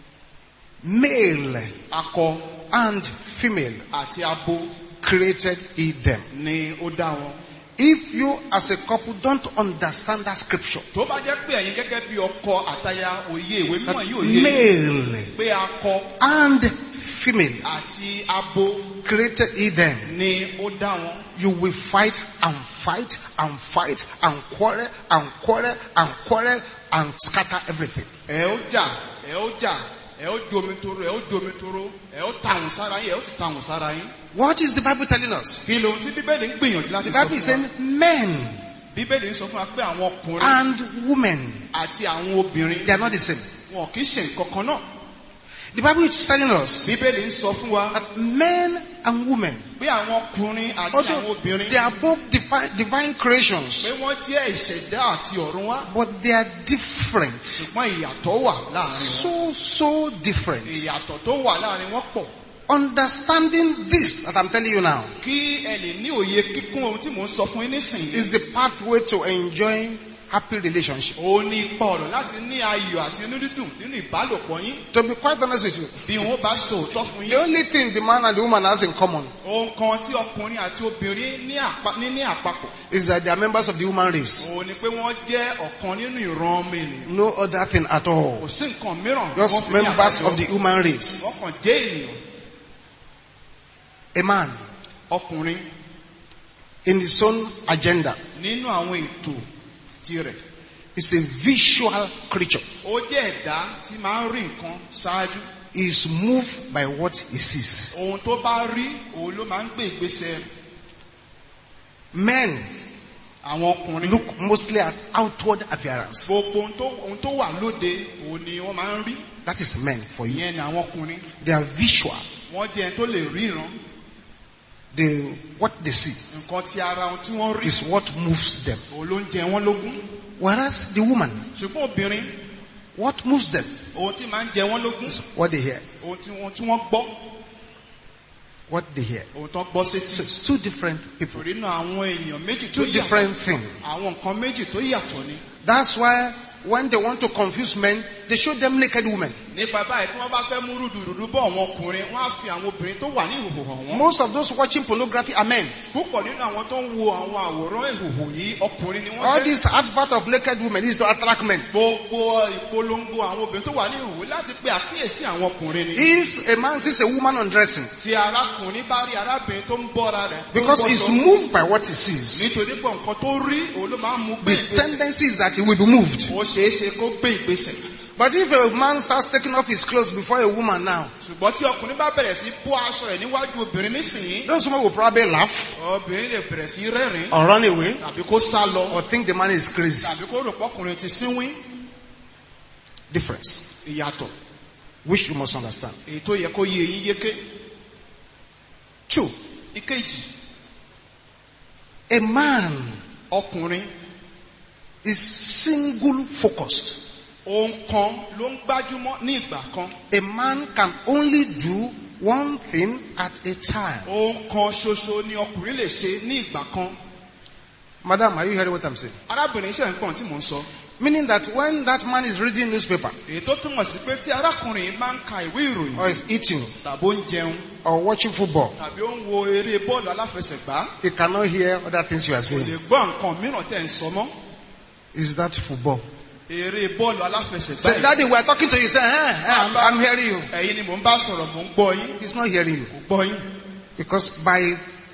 Male Akọ and female àti abo created he them. ni ó dá wọn. If you as a couple don't understand that scripture, Tó bá jẹ́ pé ẹ̀yin gẹ́gẹ́ bí ọkọ àtaya òye ìwé that mímọ́ yìí òye male pé akọ and female àti abo created he them, ni ó dá wọn. you will fight and fight and fight and quarrel and quarrel and quarrel and scatter everything. Ẹ ó jà, ẹ ó jà, ẹ ó jomi toro, ẹ ó jomi toro, ẹ ó tàwọn sára yín, ẹ ó sì tàwọn sára yín. What is the Bible telling us? Kí lóhun tí Bíbélì ń gbìyànjú The láti sọ Bible is fún wa? saying men Bíbélì ń sọ fún wa pé àwọn ọkùnrin and women, àti àwọn obìnrin they are not the same. wọn kì í ṣe nǹkan kan náà. The Bible is telling us Bíbélì ń sọ fún wa that men and women, pé àwọn ọkùnrin àti àwọn although obìnrin they are both divine, divine creations, pé wọ́n jẹ́ ìṣẹ̀dá àti ọ̀run wá. but they are different. Ṣùgbọ́n ìyàtọ̀ wà láàrin wọn. So, so different. Ìyàtọ̀ tó wà láàrin wọn pọ̀. Understanding this that I'm telling you now Kí ẹ lè ní òye kíkún ohun tí mò ń sọ fún yín nísìnyí. is the pathway to enjoying happy relationship. Ó ní ipa ọ̀rọ̀ láti ní ayọ̀ àti inú dídùn nínú ìbálòpọ̀ yín. To be quite honest with you, Bí wọ́n bá sọ òótọ́ fún the yín. only thing the man and the woman has in common Ohun kan tí ọkùnrin àti obìnrin ní àpá- ní ní àpapọ̀. is that they are members of the human race. Òun ni pé wọ́n jẹ́ ọ̀kan nínú ìran ọmọ ènìyàn. No other thing at all. Kò sí nǹkan mìíràn. Just Wọ́n fi ní members àbájọ. of the human race. Wọ́n kàn jẹ́ ènìyàn. A man Ọkùnrin in his own agenda nínú àwọn ètò tirẹ̀. is a visual creature. Ó jẹ́ ẹ̀dá tí máa ń rí nǹkan ṣáájú. He is moved by what he sees. Ohun tó bá rí òun ló máa ń gbé ìgbésẹ̀ rẹ̀. Men Àwọn ọkùnrin look mostly at outward appearance. gbogbo ohun tó ohun tó wà lóde òun ni wọ́n máa ń rí. That is men for you. Ìyẹn ni àwọn ọkùnrin. They are visual. Wọ́n jẹ́ ẹni tó lè ríran. They, what they see Nǹkan tí ara ohun tí wọ́n rí is what moves them. òun ló ń jẹ wọ́n lógún. Whereas the woman, Ṣùgbọ́n obìnrin what moves them ohun tí máa ń jẹ wọ́n lógún. is what they hear. Ohun tí wọ́n tí wọ́n gbọ́. What they hear. Ohun tó gbọ́ So sétí. it's two different people. Torí náà àwọn èèyàn méjì tó Two yàtọ̀. different things. Àwọn nǹkan méjì tó yàtọ̀ ni. That's why when they want to confuse men, they show them naked women. Nípa báyìí tí wọ́n bá fẹ́ mú rúdurùdu bọ́ àwọn ọkùnrin, wọ́n á fi àwọn obìnrin tó wà ní ìhòòhò hàn wọ́n. Most of those watching pornography are men. Púpọ̀ nínú àwọn tó ń wo àwọn àwòrán ìhòòhò yìí ọkùnrin ni wọ́n All jẹ́. this advert of naked women is to attract men. Gbogbo ìpolongo àwọn obìnrin tó wà ní ìhòòhò láti pe àkíyèsí àwọn ọkùnrin ni. If a man sees a woman undressing, Tí arákùnrin bá rí arábìnrin tó ń bọ́ra rẹ̀. tó ń because he's bọ́ṣọ, moved by what he sees, nítorí pé nǹkan tó rí òun ló máa ń mú gbé the ìgbésẹ̀. tendency is that he will be moved. Ó ṣeé ṣe kó gbé ìgbésẹ̀. But if a man starts taking off his clothes before a woman now, Ṣùgbọ́n tí ọkùnrin bá bẹ̀rẹ̀ sí bọ́ aṣọ rẹ̀ níwájú obìnrin nísìnyí, those women will probably laugh obìnrin lè bẹ̀rẹ̀ sí rẹ́rìn-ín or run away tàbí kó sá lọ or think the man is crazy. tàbí kó rò pọ́kùnrin ti sínwín. Difference, Ìyàtọ̀ which you must understand. èyí tó yẹ kó yé eyín yéké. Two, Ìkejì, a man ọkùnrin is single focused. ohun kan ló ń gbájúmọ́ ní ìgbà kan. A man can only do one thing at a time. Ohun kan ṣoṣo ni ọkùnrin lè ṣe ní ìgbà kan. Madam, are you hearing what I'm saying? Arábìnrin ṣe nǹkan tí mò ń sọ. Meaning that when that man is reading newspaper Èyí tó túmọ̀ sí pé tí arákùnrin yìí máa ń ka ìwé ìròyìn or is eating, tàbó ń jẹun or watching football, tàbí ó ń wo eré bọ́ọ̀lù aláfẹsẹ̀gbá, he cannot hear other things you are kò saying. lè gbọ́ nǹkan mìíràn tẹ̀ ń sọ mọ́. Is that football? Eré bọ́ọ̀lù aláfẹsẹ̀gbá Say, yìí. Daddy, we are talking to you. Say, eh, eh, I'm, I'm hearing you. Ẹ̀yin ni mò ń bá sọ̀rọ̀, mò ń gbọ́ yín. He's not hearing you. Kò gbọ́ yín. Because by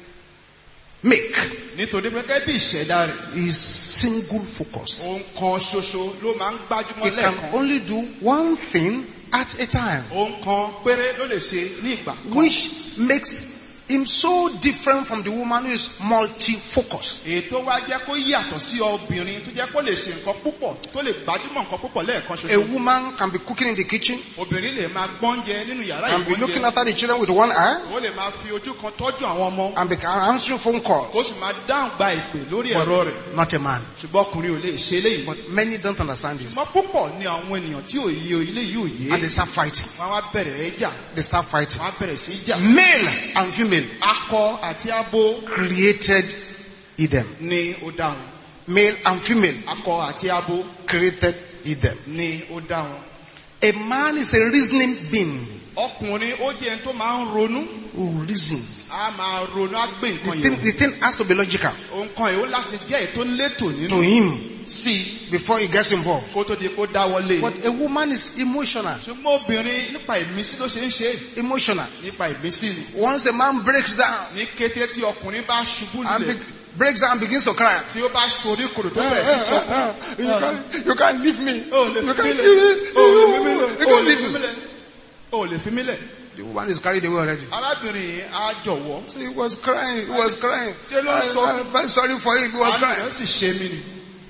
make, Nítorí pé gẹ́gẹ́ bí ìṣẹ̀dá rẹ̀, he is single focused. ohun kan ṣoṣo ló máa ń gbájúmọ́ He can lẹ́ẹ̀kan. only do one thing at a time, Ohun kan péré ló lè ṣe ní ìgbà kan. which makes him so different from the woman who is multi-focused. Èyí tó wá jẹ́ kó yàtọ̀ sí obìnrin tó jẹ́ kó lè ṣe nǹkan púpọ̀, tó lè gbájúmọ̀ nǹkan púpọ̀ lẹ́ẹ̀kan A ṣoṣo. woman can be cooking in the kitchen Obìnrin lè máa gbọ́njẹ nínú yàrá and be looking ìgbọ́njẹ. after the children with one eye Ó lè máa fi ojú kan tọ́jú àwọn ọmọ. and be answering phone Ó calls. sì máa dáhùn gba ìpè lórí ẹ̀rọ rẹ̀. Not a man. Ṣùgbọ́n ọkùnrin ò lè ṣe eléyìí. But many don't understand this. Ṣùgbọ́n púpọ̀ ni àwọn ènìyàn tí ò yé ilé yìí ò yé. And they start fighting. Wọ́n á bẹ̀rẹ̀ ẹjà. They start fighting. Wọ́n á bẹ̀rẹ̀ sí jà. Male and female Akọ àti abo created Eden. ni ó dá wọn. Male and female Akọ àti abo created Eden. ni ó dá wọn. A man is a reasoning being Ọkùnrin ó jẹ́ ẹni tó máa ń ronú. who reason. A máa ronú á gbé The nǹkan thing, yẹn. the thing has to be logical Nǹkan yìí ó láti jẹ́ ètò létò to nínú him sí before he gets involved. kó tó di kó dáwọ́lé. But a woman is emotional. Ṣùgbọ́n obìnrin nípa ìmísí ló ṣe ń ṣe. Emotional. Nípa ìmísí ni. Once a man breaks down Ní kété tí ọkùnrin bá ṣubú and lulẹ̀, be, breaks down and begins to cry. tí ó bá sorí kòrò tó bẹ̀rẹ̀ sí sọkún. You can't, you can't leave me. O lè You fi can't mí leave lẹ̀. me. O lè fi mí lẹ̀. You O can't lè leave fi mí me. lẹ̀. O lè fi mí lẹ̀. The woman is carried away already. Arábìnrin yìí á jọ̀wọ́. So he was crying. He was crying. Ṣé ló ń I, sọ? I'm very sorry for him. He was Àánú crying. rẹ̀ sì ṣe mí ni.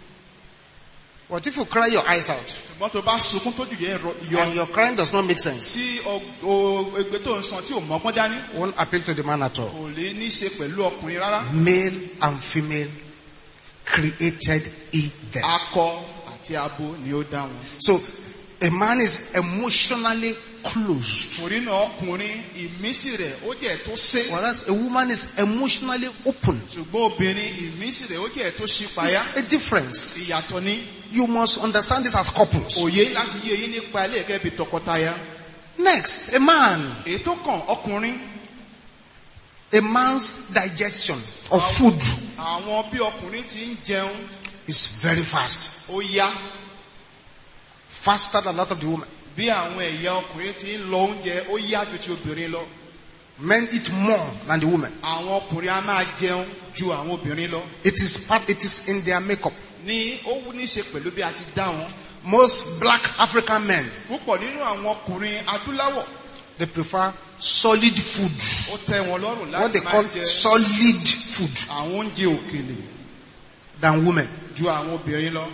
But if you cry your eyes out Ṣùgbọ́n tó bá sunkún tójú yẹn rọ- and yọ. your crying does not make sense, Tí o- o- egbe tó ń san tí ò mọ́gbọ́n dání, won't appeal to the man at all. kò lè ní í ṣe pẹ̀lú ọkùnrin rárá. Male and female created Eden. Akọ àti abo ni ó dá wọn. So a man is emotionally closed, Torí náà ọkùnrin ìmísí rẹ̀ ó jẹ́ tó sé. whereas a woman is emotionally open. Ṣùgbọ́n obìnrin ìmísí rẹ̀ ó jẹ́ tó ṣí payá. It's a difference. Ìyàtọ̀ ní You must understand this as couples. òye láti yé eyín nípa ilé ẹ̀kẹ́ bí tọkọtaya. Next, a man. Èyí tó kàn ọkùnrin, A man's digestion of food àwọn bí ọkùnrin ti ń jẹun is very fast. ó yá. Faster than that of the woman. Bí àwọn ẹ̀yà ọkùnrin ti ń lọ oúnjẹ ó yá ju ti obìnrin lọ. Men eat more than the woman. Àwọn ọkùnrin á máa jẹun ju àwọn obìnrin lọ. It is part, it is in their makeup. Ní ó ní í ṣe pẹ̀lú bí a ti dá wọn. Most black African men, Púpọ̀ nínú àwọn ọkùnrin adúláwọ̀ they prefer solid food. ó tẹ́ wọn lọ́rùn What they láti call máa jẹ solid food àwọn oúnjẹ òkèlè than women. ju àwọn obìnrin lọ.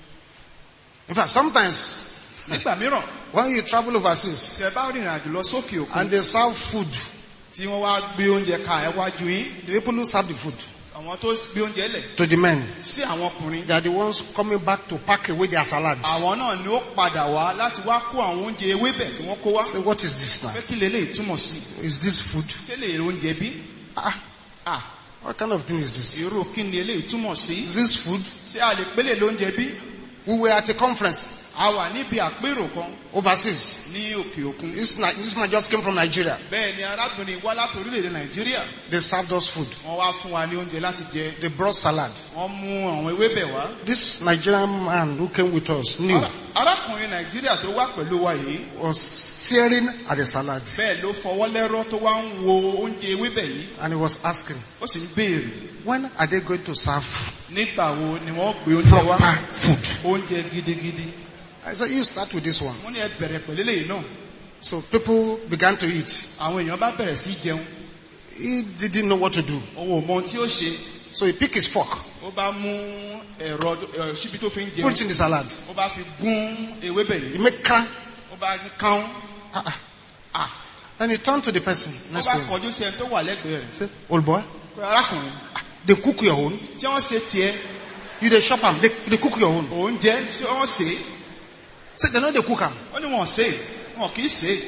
In fact, sometimes Nígbà mìíràn, when you travel overseas tí ẹ bá rìnrìn àjò lọ sókè òkun and they serve food, tí wọ́n wá gbé oúnjẹ ka ẹ wájú yín, the people who serve the food àwọn tó gbé oúnjẹ lẹ̀ to the men, sí àwọn ọkùnrin, they are the ones coming back to pack away their salads. àwọn náà ni ó padà wá láti wá kó àwọn oúnjẹ ewébẹ̀ tí wọ́n kó wá. Say, what is this now? Pé kí leléyìí túmọ̀ sí? Is this food? Ṣé lè oúnjẹ bí? Ah, À, what kind of thing is this? irú kí ni eléyìí túmọ̀ sí? Is this food? Ṣé a lè pélé lóúnjẹ bí? We were at a conference A wà níbi àpérò kan overseas. ní òkè òkun. This, Ni- this man just came from Nigeria. Bẹ́ẹ̀ ni arábìnrin wá láti orílẹ̀-èdè Nàìjíríà. They served us food. Wọ́n wá fún wa ní oúnjẹ láti jẹ. They brought salad. Wọ́n mú àwọn ewébẹ̀ wá. This Nigerian man who came with us knew Ará- Arákùnrin Nàìjíríà tó wá pẹ̀lú wa yìí, was staring at the salad bẹ́ẹ̀ ló fọwọ́ lẹ́rọ́ tó wá ń wo oúnjẹ ewébẹ̀ yìí. and he was asking, Ó sì ń béèrè, when are they going to serve nígbà wo ni wọ́n gbé oúnjẹ wá? proper food? Oúnjẹ gidigidi. I said, you start with this one. Wọ́n ní ẹ bẹ̀rẹ̀ pẹ̀lú eléyìí náà. So people began to eat. Àwọn èèyàn bá bẹ̀rẹ̀ sí jẹun. He didn't know what to do. Òun ò mọ ohun tí ó ṣe. So he picked his fork, Ó bá mú ẹ̀rọ ẹ̀, ṣíbí tó fi ń put jẹun. it in the salad. Ó bá fi gún ewébẹ̀ He yìí. made crack. Ó bá kán. Ah, ah. À, Then he turned to the person ó next bá to him. kọjú sí ẹni tó wà lẹ́gbẹ̀ẹ́ rẹ̀. He said, old boy, Pé arákùnrin, they cook your own. tí wọ́n ṣe tiẹ̀, You they shop am. They, they cook your own. oúnjẹ tí wọ́n ṣe, Say they know they cook am. ó ní wọ́n ṣe, wọn kì í ṣe.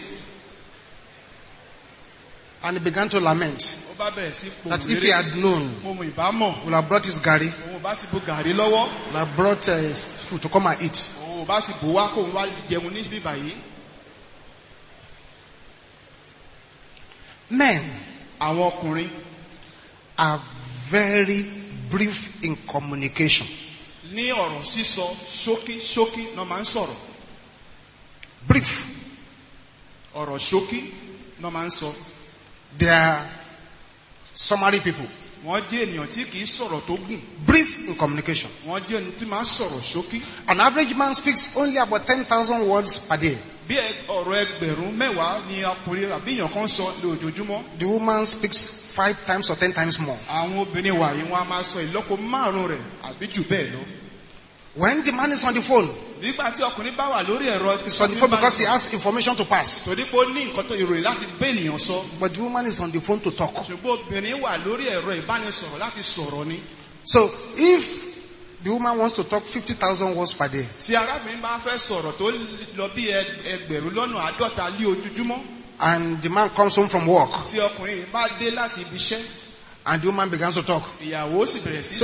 And he began to lament Ó bá bẹ̀rẹ̀ sí that if he pòmùréré. had known, Mo mọ̀ ìbámọ̀. he would have brought his gari, Òun ò bá ti bu gàrí lọ́wọ́. would have brought uh, his food to come and eat. Òun ò bá ti bò wá kó òun wá jẹun ní bíbà yìí. Men àwọn ọkùnrin are very brief in communication. ní ọ̀rọ̀ sísọ ṣókí ṣókí náà máa ń sọ̀rọ̀. Brief. ọ̀rọ̀ ṣókí náà máa ń sọ. They are summary people. wọ́n jẹ́ ènìyàn tí kìí sọ̀rọ̀ tó gùn. Brief in communication. wọ́n jẹ́ ènìyàn tí máa ń sọ̀rọ̀ ṣókí. An average man speaks only about ten thousand words per day. bí ọ̀rọ̀ ẹgbẹ̀rún mẹ́wàá ni ọkùnrin àbí èèyàn kan sọ lójoojúmọ́. The woman speaks five times or ten times more. àwọn obìnrin wàyí wọn a máa sọ ìlọ́po márùn-ún rẹ̀ àbí jù bẹ́ẹ̀ lọ. When the man is on the phone, nígbà tí ọkùnrin bá wà lórí ẹ̀rọ. he's on the phone because he has information to pass. torí pé ó ní nǹkan tó ìròyìn láti bẹ́ ènìyàn sọ. But the woman is on the phone to talk. ṣùgbọ́n obìnrin wà lórí ẹ̀rọ ìbánisọ̀rọ̀ láti sọ̀rọ̀ ni. So if the woman wants to talk fifty thousand words per day, tí arábìnrin bá fẹ́ sọ̀rọ̀ tó lọ bí ẹgbẹ̀rún lọ́nà àádọ́ta lé ojúmọ́. and the man comes home from work, tí ọkùnrin bá dé láti ibi iṣẹ́. and the woman begins to talk. ìyàwó sì bẹ̀rẹ̀ sí So,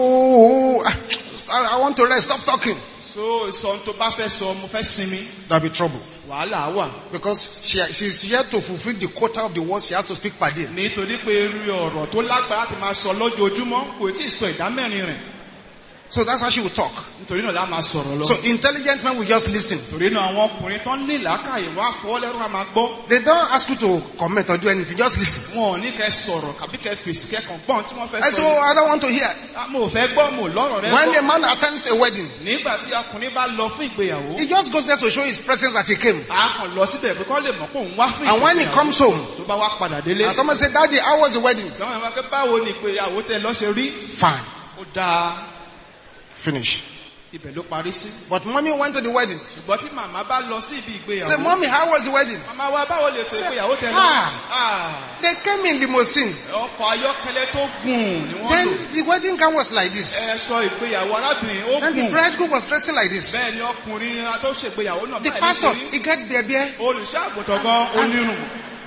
sọ. I, I want to rest, stop talking. so sọ tó bá fẹ́ sọ mo fẹ́ sinmi. There'll be trouble. wàhálà wà. Because she, she's here to fulfill the quota of the words she has to speak per day. nítorí pé irú ọ̀rọ̀ tó lágbára láti máa sọ lójoojúmọ́ kò tí ì sọ ìdá mẹ́rin rẹ̀. So that's how she will talk. nítorí náà lá máa sọ̀rọ̀ lọ. So intelligent men will just listen. torí náà àwọn ọkùnrin tó ń ní làákàyè wọn àfọwọ́lẹ́rú wa máa gbọ́. They don't ask you to comment or do anything, just listen. wọn ò ní kẹ́ sọ̀rọ̀ àbí kẹ́ fèsì kẹ́kàn gbọ́n tí wọ́n fẹ́ And so sọ. I don't want to hear. Ah, mo ò fẹ́ gbọ́ mo ò lọ́rọ̀ rẹ When a gbọ́. man attends a wedding, nígbà tí ọkùnrin bá lọ fún ìgbéyàwó. he just goes there to show his presence that he came. a kàn lọ síbẹ̀ pé kọ́ lè mọ̀ pé òun wá fún And when he ìgbéyàwó. comes home, tó bá wá padà délé. and someone say, Daddy, how was the wedding? sọ́wọ́n ìwà pé báwo ni ìgbéyàwó tẹ lọ́ ṣe rí. Fine. ó dáa. Finish. ibẹ̀ ló parí sí. But mommy went to the wedding. ṣùgbọ́n tí màmá bá lọ sí ibi ìgbéyàwó. Say, Mommy, how was the wedding? màmá wa báwo lè tó ìgbéyàwó tẹ lọ. Ah. Ah. They came in limousine. ọkọ̀ ayọ́kẹ́lẹ́ tó gùn ni wọ́n Then lò. the wedding gown was like this. ẹ sọ ìgbéyàwó arábìnrin ó Then the gùn. bridegroom was dressing like this. bẹ́ẹ̀ ni ọkùnrin tó ṣègbéyàwó náà The báyìí pastor, nítorí. he get beer beer. olùṣọ́ àgùntàn gan onírun.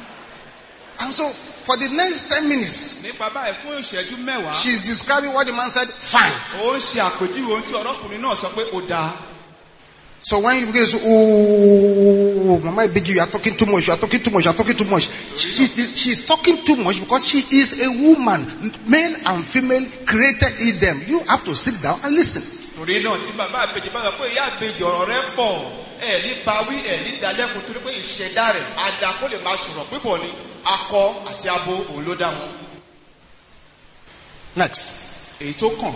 And so for the next ten minutes, nípa báyìí fún ìṣẹ́jú mẹ́wàá. she's describing what the man said. Fine. ó ń ṣe àpèjúwe ohun tí ọ̀rọ̀kùnrin náà sọ pé ó dáa. So when you begin to say, oh, Mama Ibigi, you are talking too much, you are talking too much, you are talking too much. She, she is talking too much because she is a woman, male and female created in them. You have to sit down and listen. torí náà tí bàbá àbèjì bá sọ pé ìyá àbèjì ọ̀rọ̀ rẹ̀ pọ̀ ẹ̀ ní bawí ẹ̀ ní dalẹ́kùn torí pé ìṣẹ̀dá rẹ̀ àdá kó lè máa sọ̀rọ̀ pípọ̀ ni akọ àti abo òun ló dá wọn. Next. èyí tó kàn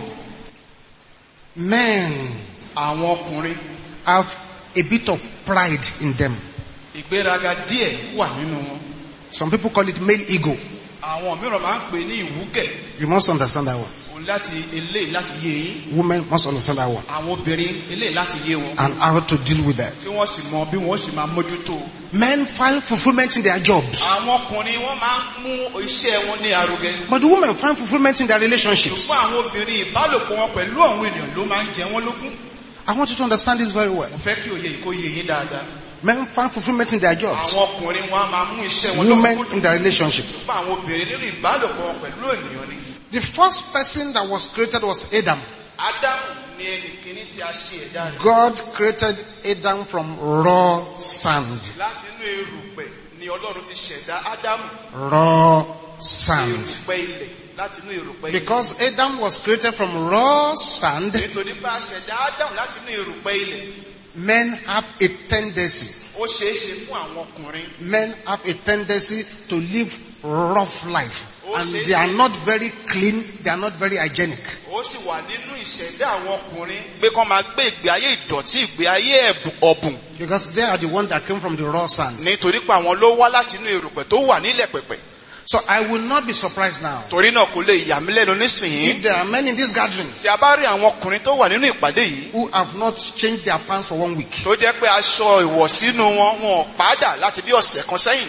Men àwọn ọkùnrin have a bit of pride in them. ìgbéraga díẹ̀ wà nínú wọn. Some people call it male ego. àwọn mìíràn máa ń pè ní ìwúkẹ̀. You must understand that one. òun láti eléyìí láti yé yín. Women must understand that one. àwọn obìnrin eléyìí láti yé wọn. And how to deal with that. kí wọ́n sì mọ bí wọ́n sì máa mójútó. Men find fulfillment in their jobs. àwọn ọkùnrin wọ́n máa ń mú iṣẹ́ wọn ní arugẹ. But the women find fulfillment in their relationships. ṣùgbọ́n àwọn obìnrin ìbálòpọ̀ wọn pẹ̀lú àwọn ènìyàn ló máa ń jẹ wọ́n lógún. I want you to understand this very well. mo fẹ́ kí òye yìí kó yé yín dáadáa. Men find fulfillment in their jobs. àwọn ọkùnrin wọn á máa mú iṣẹ́ wọn Women lógún. in their relationships. ṣùgbọ́n àwọn obìnrin nínú ìbálòpọ̀ wọn pẹ̀lú ènìyàn ni. The first person that was created was Adam. ádámù ni ẹnì kìíní tí a ṣe ẹ̀dá rẹ̀. God created Adam from raw sand. láti inú erùpẹ̀ ni ọlọ́run ti ṣẹ̀dá ádámù. Raw sand. erùpẹ̀ ilẹ̀ láti inú erùpẹ̀ ilẹ̀. Because Adam was created from raw sand, nítorí pé a ṣẹ̀dá ádámù láti inú erùpẹ̀ ilẹ̀. men have a tendency. ó ṣeé ṣe fún àwọn ọkùnrin. Men have a tendency to live rough life. And they are not very clean, they are not very hygienic. ó sì wà nínú ìṣẹ̀dá àwọn ọkùnrin pé kán máa gbé ìgbé ayé ìdọ̀tí ìgbé ayé ọ̀bùn. Because they are the ones that came from the raw sand. nítorí pé àwọn ló wá láti inú erùpẹ̀ tó wà nílẹ̀ pẹ̀pẹ̀. So I will not be surprised now torí náà kò lè yà mí lẹ́nu nísìnyí. if there are men in this gathering tí a bá rí àwọn ọkùnrin tó wà nínú ìpàdé yìí. who have not changed their pants for one week. tó jẹ́ pé aṣọ ìwọ̀sínú wọn wọn ò padà láti bí ọ̀sẹ̀ kan sẹ́yìn.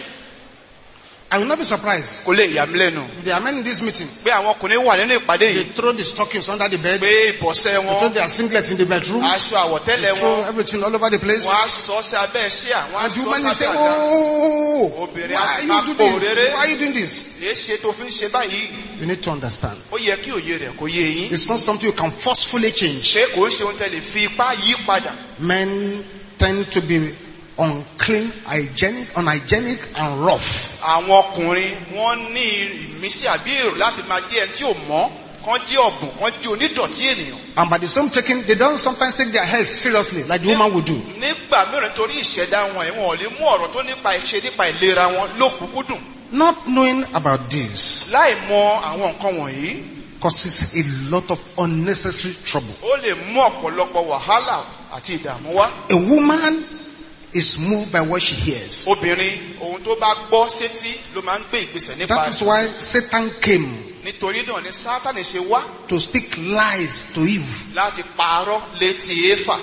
I will not be surprised kò lè yà mí lẹ́nu. if there are men in this meeting. pé àwọn ọkùnrin wà nínú ìpàdé They yìí. throw the stockings under the bed. pé ìbọ̀sẹ̀ They throw wọn their singlets in the bedroom. aṣọ àwọ̀tẹ́lẹ̀ Throw wọn everything all over the place. wọ́n á sọ sí abẹ́ ṣé àwọn á And the sọ woman sí will say, abẹ́ àga. oh, Obìnrin why á sì are máa you pò doing this? réré. Why are you doing this? èé ṣe tó fi ń ṣe báyìí. You need to understand. ó yẹ kí òye rẹ̀ kó yé yín. It's not something you can forcefully change. ṣé kò ń ṣe ohun tẹ́ lè fi ipá yí padà. Men tend to be unclean, hygienic, unhygienic, and rough. Àwọn ọkùnrin wọ́n ní ìmísí àbí èrò láti máa jẹ́ ẹni tí ò mọ́, kán jẹ́ ọ̀bùn, kán jẹ́ onídọ̀tí ènìyàn. And by the same token, they don't sometimes take their health seriously, like the woman would do. Nígbà mìíràn torí ìṣẹ̀dá wọn ẹ̀ wọn ò lè mú ọ̀rọ̀ tó nípa ìṣe nípa ìlera wọn lókùnkúndùn. Not knowing about this Láì mọ àwọn nǹkan wọ̀nyí, causes a lot of unnecessary trouble. ó lè mú ọ̀pọ̀lọpọ̀ wàhálà àti ìdààmú wá. A woman is moved by what she hears. Obìnrin ohun tó bá gbọ́ sétí ló máa ń gbé ìgbésẹ̀ nípa That is why Satan came nítorí náà ni Sátánì ṣe wá to speak lies to Eve. láti parọ́ létí Éfà.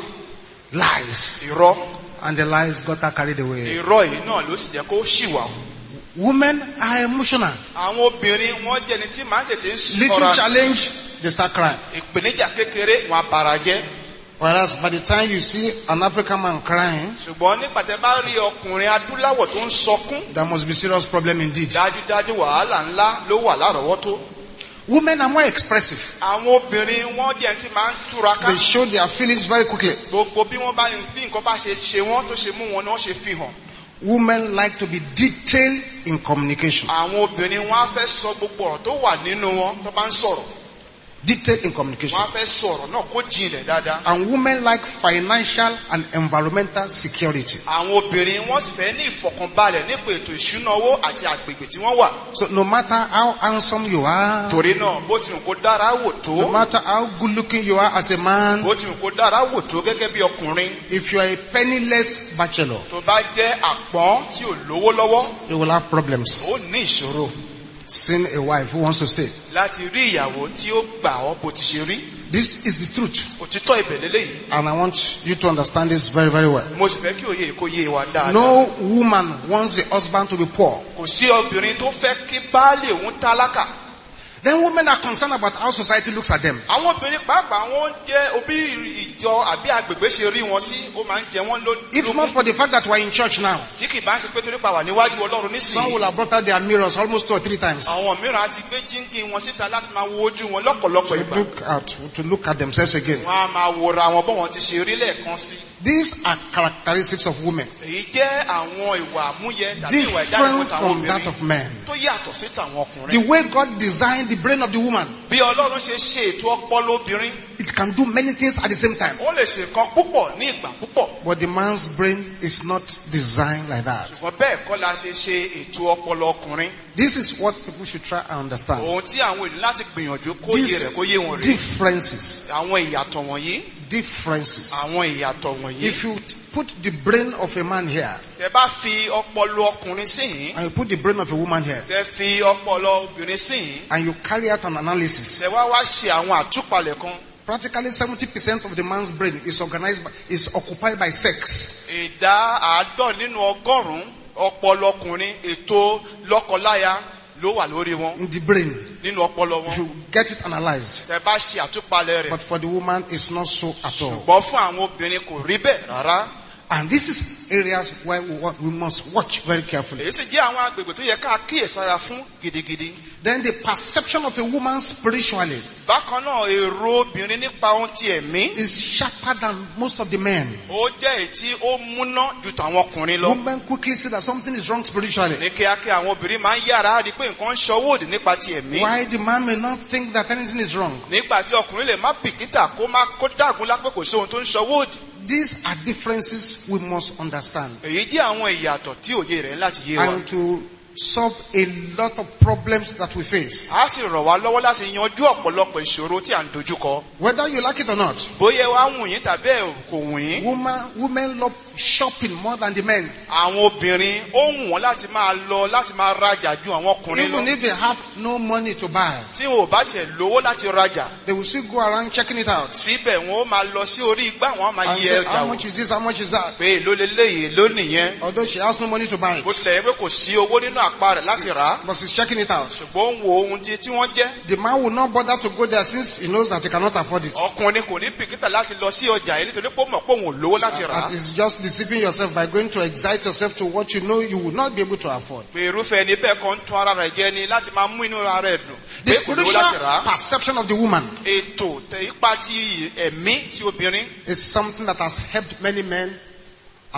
Lies. Irọ́ And the lies got her carried away. irọ́ yìí náà ló sì jẹ́ kó ṣìwà. Women are emotional. Àwọn obìnrin wọ́n jẹni tí màá tètè ń Little sọ̀rọ̀ challenge, they start crying. ìpèníjà kékeré wọn abàrà jẹ́. Whereas by the time you see an African man crying, Ṣùgbọ́n nígbà tẹ́ bá rí ọkùnrin adúláwọ̀ tó ń sọkún, there must be serious problem indeed. dájúdájú wàhálà ńlá ló wà lárọ̀ọ́wọ́tó. Women are more expressive. Àwọn obìnrin wọ́n jẹ́ tí máa ń túraká. They show their feelings very quickly. Gbogbo bí wọ́n bá bí nǹkan bá ṣe ṣe wọ́n tó ṣe mú wọn ni wọ́n ṣe fi hàn. Women like to be detailed in communication. Àwọn obìnrin wọ́n á fẹ́ sọ gbogbo ọ̀rọ̀ tó wà nínú wọn tó bá ń sọ̀rọ̀. Detailed in communication. Wọ́n á fẹ́ sọ̀rọ̀ náà kó jinlẹ̀ dáadáa. And women like financial and environmental security. Àwọn obìnrin wọ́n sì fẹ́ ní ìfọ̀kànbalẹ̀ nípa ètò ìṣúná owó àti àgbègbè tí wọ́n wà. So no matter how handsome you are, Torí náà bó ti wù kó dára wò tó. no matter how good looking you are as a man, Bó ti wù kó dára wò tó gẹ́gẹ́ bí ọkùnrin. if you are a penniless bachelor, Tó bá jẹ́ àpọ́n tí ò lówó lọ́wọ́, you will have problems. ó ní ìṣòro Seeing a wife who wants to stay. láti rí ìyàwó tí ó gbà ọ́ bó ti ṣe rí. This is the truth. Òtítọ́ ibẹ̀ lélẹ́yìí. And I want you to understand this very, very well. Mo sì fẹ́ kí òye kó yé wa dáadáa. No woman wants the husband to be poor. Kò sí obìnrin tó fẹ́ kí baálé òun tálákà. Then women are concerned about how society looks at them. Àwọn obìnrin pàápàá wọ́n jẹ́ òbí ìjọ àbí agbègbè ṣe rí wọn sí, ó máa ń jẹ wọ́n lójú. If not for the fact that we're in church now, Tí kì bá ń ṣe pé torí pa wà níwájú Ọlọ́run some nísìnyí. will have brought out their mirrors almost two or three times Àwọn mìíràn á ti gbé jíǹkì wọn síta láti máa wo ojú wọn lọ́pọ̀lọpọ̀ to ìgbà. look at, to look at themselves again. Wọ́n á máa wòra wọn bọ́ wọn ti ṣe rí lẹ́ẹ̀kan sí. These are characteristics of women, Èyí jẹ́ àwọn ìwà àmúyẹ tàbí ìwà ìdánimọ̀ different tàwọn from that obìnrin of men. tó yàtọ̀ sí tàwọn ọkùnrin. The way God designed the brain of the woman, Bí Ọlọ́run ṣe ṣe ètò ọpọlọ obìnrin, it can do many things at the same time. ó lè ṣe nǹkan púpọ̀ ní ìgbà púpọ̀. But the man's brain is not designed like that. Ṣùgbọ́n bẹ́ẹ̀ kọ́ la ṣe ṣe ètò ọpọlọ ọkùnrin. This is what people should try and understand. Ohun tí àwọn ènìyàn láti gbìyànjú kó yé rẹ̀ kó yé wọn These rèé. differences, Àwọn ìyàtọ̀ wọ̀nyí, differences. àwọn ìyàtọ̀ wọ̀nyí. If you put the brain of a man here Tẹ bá fi ọpọlọ ọkùnrin síhìn, and you put the brain of a woman here tẹ fi ọpọlọ obìnrin síhìn, and you carry out an analysis, tẹ wá wá ṣe àwọn àtúpalẹ̀ kan. practically seventy percent of the man's brain is organized by, is occupied by sex. Ìdá àádọ́ nínú ọgọ́rùn-ún ọpọlọ ọkùnrin ètò lọ́kọláya ló wà lórí wọn In the brain, nínú ọpọlọ if wọn. you get it analyzed. Tẹ bá ṣe àtúpalẹ̀ rẹ̀. But for the woman, it's not so at all. Ṣùgbọ́n fún àwọn obìnrin kò rí bẹ́ẹ̀ rárá. And this is areas where we, wa- we must watch very carefully. Èyí sì jẹ́ àwọn agbègbè tó yẹ ká kíyèsára fún gidigidi. Then the perception of a woman spiritually Bákan náà èrò obìnrin nípa ohun ti ẹ̀mí. is sharper than most of the men. Ó jẹ́ èyí tí ó múná ju tàwọn ọkùnrin lọ. Women quickly see that something is wrong spiritually. Ní kíákíá àwọn obìnrin máa ń yára rí pé nǹkan ń ṣọwọ́ òdì nípa ti ẹ̀mí. Why the man may not think that anything is wrong. Nígbà tí ọkùnrin lè má bìkítà kó má kó dàgún lápẹ́ kò sí ohun tó ń ṣọwọ́ òdì. These are differences we must understand. Èyí jẹ́ àwọn ìyàtọ̀ tí òye rẹ̀ láti yé wa. And to solve a lot of problems that we face. A sì rọ̀ wá lọ́wọ́ láti yanjú ọ̀pọ̀lọpọ̀ ìṣòro tí à ń dojúkọ. Whether you like it or not, Bóyá wá wùn yín tàbí ẹ̀ kò wùn yín. woman, women love shopping more than the men. Àwọn obìnrin ó wùn wọ́n láti máa lọ láti máa rajà ju àwọn ọkùnrin Even lọ. if they have no money to buy, Tí wọn ò bá tiẹ̀ lówó láti rajà, they will still go around checking it out. síbẹ̀ wọn ó máa lọ sí orí igbá wọn á máa And yẹ say, ọjà how wò. much is this, how much is that? Pé èló leléyìí èló nìyẹn. Although she has no money to buy Bó it. tilẹ̀ yẹ pé kò sí owó nínú àpá rẹ̀ láti rà á. But she's checking it out. Ṣùgbọ́n ó ń wo ohun tí tí wọ́n jẹ́. The man will not bother to go there since he knows that he cannot afford it. Ọkùnrin kò ní bìkítà láti lọ sí ọjà yìí nítorí pé ó mọ̀ pé òun ò lówó láti rà á. That is just deceiving yourself by going to excite yourself to what you know you will not be able to afford. Pé irúfẹ́ ẹni bẹ́ẹ̀ kan ń tún ara rẹ̀ jẹ ni láti máa mú inú ara rẹ̀ dùn. The Pé kò lówó láti rà spiritual á. perception of the woman Ètò tẹ ipa ti ẹ̀mí ti obìnrin. is something that has helped many men and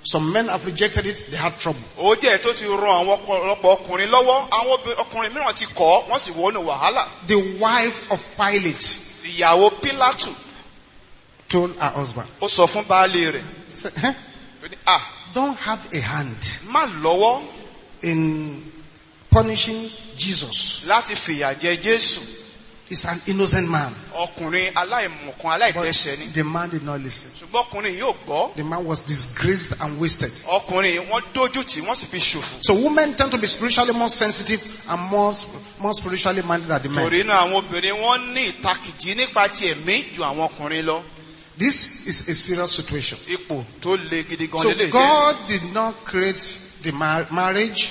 Some men have rejected it, they had trouble. Ó jẹ́ tó ti ran àwọn ọ̀pọ̀lọpọ̀ ọkùnrin lọ́wọ́, àwọn obì- ọkùnrin mìíràn ti kọ̀, wọ́n sì wọnú wàhálà. The wife of Pilate Ìyàwó Pílátù told her husband, ó sọ fún baálé rẹ̀, say, "Eh, ó ní, "Ah, don't have a hand má lọ́wọ́ in punishing Jesus. láti fìyà jẹ Jésù." He's an innocent man." Ọkùnrin aláìmọ̀kan But aláìdẹ́ṣẹ̀ ni. the man did not listen. Ṣùgbọ́n ọkùnrin yóò gbọ́. The man was disgraced and wasted. Ọkùnrin wọ́n dójú tì wọ́n sì fi ṣòfò. So women tend to be spiritually more sensitive and more, more spiritually minded than the men. Torí náà àwọn obìnrin wọ́n ní ìtakìjì nípa ti ẹ̀mí ju àwọn ọkùnrin lọ. This is a serious situation. Ipò tó le gidi gan So lélẹ̀ jẹ́. God did not create the mar- marriage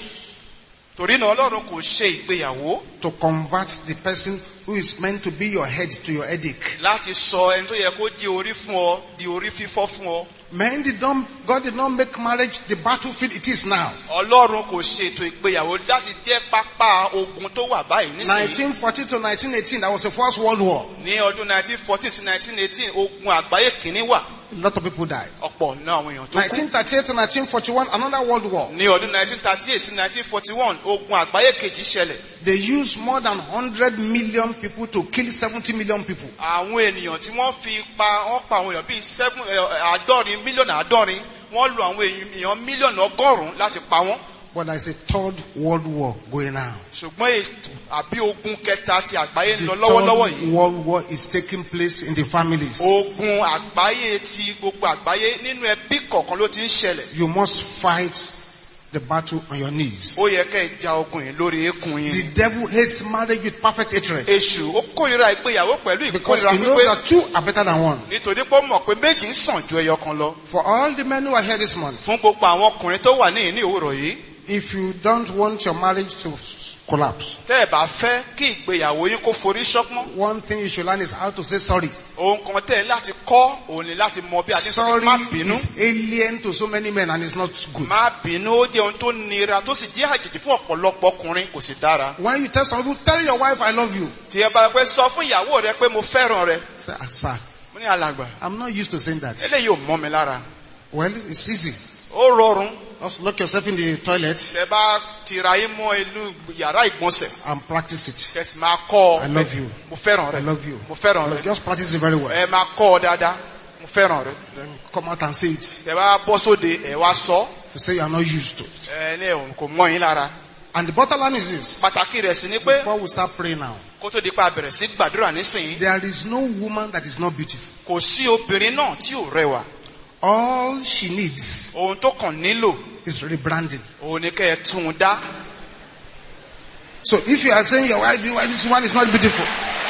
Torí náà Ọlọ́run kò ṣe ìgbéyàwó to convert the person who is meant to be your head to your headache. láti sọ ẹni tó yẹ kó di orí fún ọ di orí fífọ́ fún ọ. Men did not, God did not make marriage the battlefield it is now. Ọlọ́run kò ṣètò ìgbéyàwó láti jẹ́ pápá ogun tó wà báyìí nísìnyí. nineteen forty to nineteen eighteen, that was the first world war. Ní ọdún nineteen fourteen sí nineteen eighteen ogun àgbáyé kìíní wà. A lot of people died. Ọ̀pọ̀ náà àwọn èèyàn tó kú. nineteen thirty-eight to nineteen forty-one, another world war. Ní ọdún nineteen thirty-eight sí nineteen forty-one ogun àgbáyé kejì ṣẹlẹ̀. They used more than one hundred million people to kill seventy million people. Àwọn ènìyàn tí wọ́n fi pa wọ́n pa àwọn èèyàn bíi seven àádọ́rin mílíọ̀nù àádọ́rin wọ́n lu àwọn èèyàn mílíọ̀nù ọgọ́rùn-ún láti pa wọ́n. But there is a third world war going now. Ṣùgbọ́n ètò àbí ogun kẹta ti àgbáyé ń The lọ lọ́wọ́lọ́wọ́ third yìí. world war is taking place in the families. Ogun àgbáyé ti gbogbo àgbáyé nínú ẹbí kọ̀ọ̀kan ló ti ń ṣẹlẹ̀. You must fight the battle on your knees. Ó yẹ kẹ́ ẹ ja ogun yìí lórí eékún The yín. devil hates marriage with perfect hatred. Èṣù ó kórìíra ìgbéyàwó pẹ̀lú Because ìkórìíra he knows pípé. that two are better than one. Nítorí pé ó mọ̀ pé méjì ń sàn ju ẹyọ kan lọ. For all the men who are here this morning, Fún gbogbo àwọn ọkùnrin tó wà ní ìní òwúrọ̀ yìí. if you don't want your marriage to collapse, Tẹ́ ẹ bá fẹ́ kí ìgbéyàwó yín kó forí ṣánpọ́n. one thing you should learn is how to say sorry. Ohun kan tẹ́ ẹ láti kọ́ òun ni láti mọ bí a ti sọ Sorry pé má bínú. is alien to so many men and it's not good. Má bínú ó jẹ́ ohun tó nira tó sì jẹ́ àjèjì fún ọ̀pọ̀lọpọ̀ ọkùnrin kò sì dára. When you tell someone, tell your wife I love you. Tí ẹ bá pẹ́ sọ fún ìyàwó rẹ pé mo fẹ́ràn rẹ. Say, ah, sir, Mo ní alàgbà. I'm not used to saying that. Eléyìí ò mọ́ mi lára. Well, it's easy. Ó rọrùn. Just lock yourself in the toilet Tẹ́ bá tira yín mọ́ inú yàrá ìgbọ̀nsẹ̀. and practice it. Kẹ̀sì máa kọ́ ọ. I love you. Mo fẹ́ràn rẹ. I love you. Mo fẹ́ràn rẹ. Just practice it very well. Ẹ máa kọ́ ọ dáadáa. Mo fẹ́ràn rẹ. Then come out and say it. Tẹ́ bá bọ́ sóde ẹ wá sọ. You say you are not used to it. Ẹ ní ẹ̀ kò mọ́ yín lára. And the bottom line is this. Pàtàkì rẹ̀ sì ni pé Before we start praying now, kó tó di pa bẹ̀rẹ̀ sí gbàdúrà nísìnyí. there is no woman that is not beautiful. Kò sí obìnrin náà tí ò rẹwà. All she needs Ohun tó kàn nílò is rebranding. òun ni kẹ́ ẹ tún un dá. So if you are saying your wife, your wife, this one is not beautiful.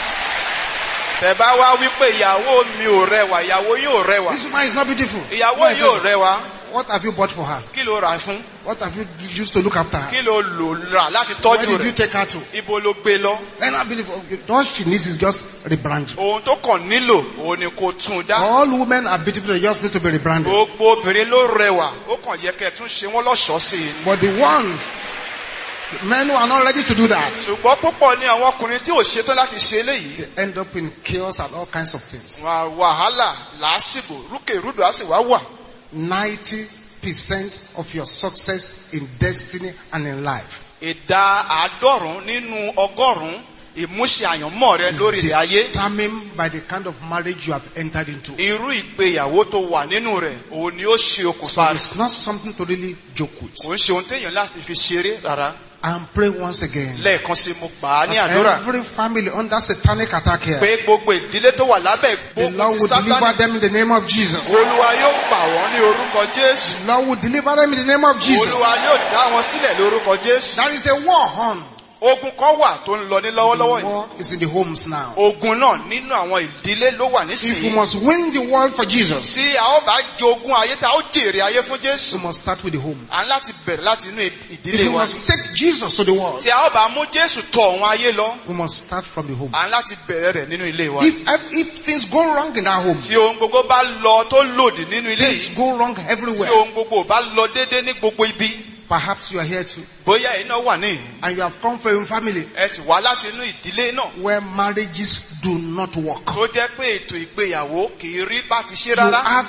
Tẹ́ bá wá wípé ìyàwó mi ò rẹwà, ìyàwó yóò rẹwà. This woman is not beautiful. Ìyàwó Why is yóò this? rẹwà. What have you bought for her? Kí ló rà fún? What have you used to look after her? Kí ló lò rà láti Where tọ́jú did you rẹ̀? take her to? Ibo ló gbé lọ? And I believe all she needs is just rebranding. Ohun tó kàn nílò òun ni kò tún un dá. All women are beautiful, they just need to be rebranded. Gbogbo obìnrin ló rẹwà. Ó kàn yẹ kẹ́ ẹ tún ṣe wọ́n lọ́ṣọ̀ọ́ sí i. But the ones, the men who are not ready to do that, Ṣùgbọ́n púpọ̀ ní àwọn ọkùnrin tí ò ṣetán láti ṣe eléyìí. they end up in chaos and all kinds of things. Wà wàhálà làásìgbò rúkèrúdò á sì wá wà. ninety percent of your success in destiny and in life Ìdá àádọ́rùn-ún nínú ọgọ́rùn-ún ìmúṣẹ àyànmọ́ rẹ lórí ilẹ̀ ayé. determined by the kind of marriage you have entered into. Irú ìgbéyàwó tó wà nínú rẹ̀ òun ni ó ṣe So okùnfà rẹ̀. it's not something to really joke with. Kò ń ṣe ohun téèyàn láti fi ṣeré rárá. And pray once again. Lẹ́ẹ̀kan sí mo gbà á ní àdúrà. Every family under satanic attack here, Pé gbogbo ìdílé tó wà lábẹ́ the gbogbo Lord ti will deliver Sátánì. them in the name of Jesus. Olúwa yóò gbà wọ́n ní orúkọ Jésù. The Lord will deliver them in the name of Jesus. Olúwa yóò dá wọn sílẹ̀ lórúkọ Jésù. There is a war on. Ogun kan wà tó ń lọ ní The lọ́wọ́lọ́wọ́ yìí. war is in the homes now. Ogun náà nínú àwọn ìdílé ló wà If we nísìnyí. must win the world for Jesus, Tí a ó bá jogún ayé tá a ó jèrè ayé fún Jésù. we must start with the home. À ń láti bẹ̀rẹ̀ láti inú If ìdílé we wa. must take Jesus to the world, Tí a ó bá mú Jésù tọ̀ ọ̀hún ayé lọ. we must start from the home. À ń láti bẹ̀rẹ̀ rẹ̀ nínú ilé wa. If, if things go wrong in our home, Tí ohun gbogbo bá lọ tó lòdì nínú ilé things yìí. go wrong Tí everywhere. ohun gbogbo ò bá lọ déédéé ní gbogbo ibi. Perhaps you are here too, Bóyá iná wà ní. and you have come from a family Ẹ sì wá láti inú ìdílé náà. where marriages do not work. Tó jẹ́ pé ètò ìgbéyàwó kì í rí bá ti ṣe You rárá. have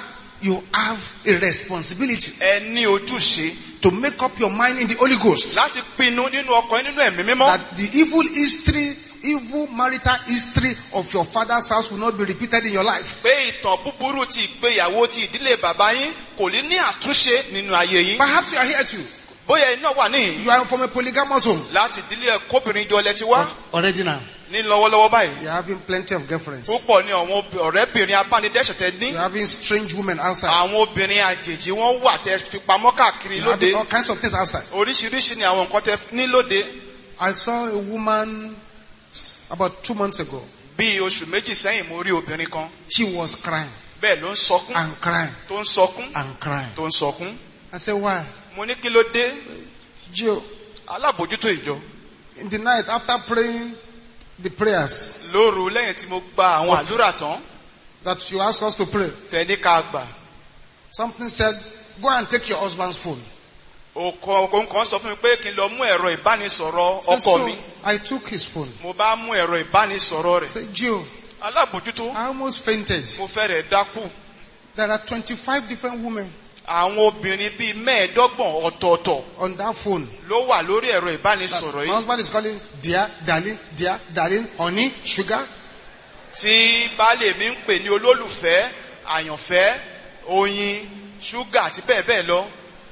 you have a responsibility ẹ ní ojúṣe to make up your mind in the Holy Ghost láti pinnu nínú ọkàn yín nínú ẹ̀mí mímọ́. that the evil history, evil marital history of your father's house will not be repeated in your life. pé ìtàn búburú ti ìgbéyàwó ti ìdílé bàbá yín kò ní ní àtúnṣe nínú ayé yín. Perhaps you are here too. bóyá iná wà níhìn You are from a polygamous home. láti ìdílé kóbìnrin jọ lẹ ti wá Already now, ní lọ́wọ́lọ́wọ́ báyìí. you are having plenty of girlfriends. púpọ̀ ni àwọn ọ̀rẹ́bìnrin abánidẹ́sẹ̀ tẹ ní. You are having strange women outside. àwọn obìnrin àjèjì wọ́n wà tẹ fi pamọ́ káàkiri You are having lóde. all kinds of things outside. oríṣiríṣi ni àwọn nǹkan tẹ ní lóde. I saw a woman about two months ago. bí oṣù méjì sẹ́yìn mo rí obìnrin kan. She was crying bẹ́ẹ̀ ló ń sọkún and crying tó ń sọkún and crying. tó ń sọkún. I said, why? mo ní kí ló dé. Joe, alábòjútó ìjọ in the night after praying the prayers lóru lẹ́yìn tí mo gba àwọn àdúrà tán that you asked us to pray, tẹ̀lé ká gbà. something said, go and take your husband's phone. òkò kan sọ fún mi pé kí n lọ mú ẹ̀rọ ìbánisọ̀rọ̀ So, ọkọ so mi. I took his phone. mo bá mú ẹ̀rọ ìbánisọ̀rọ̀ I rẹ̀. said, Joe, alábòjútó I almost fainted. mo fẹ́rẹ̀ dákú. There are twenty-five different women àwọn obìnrin bíi mẹ́ẹ̀ẹ́dọ́gbọ̀n ọ̀tọ̀ọ̀tọ̀ on that phone. ló wà lórí ẹ̀rọ ìbánisọ̀rọ̀ My yìí. husband is calling dear, darling, dear, darling, honey, sugar. tí baálé mi ń pè ní olólùfẹ́ àyànfẹ́ oyin ṣúgà àti bẹ́ẹ̀ bẹ́ẹ̀ lọ.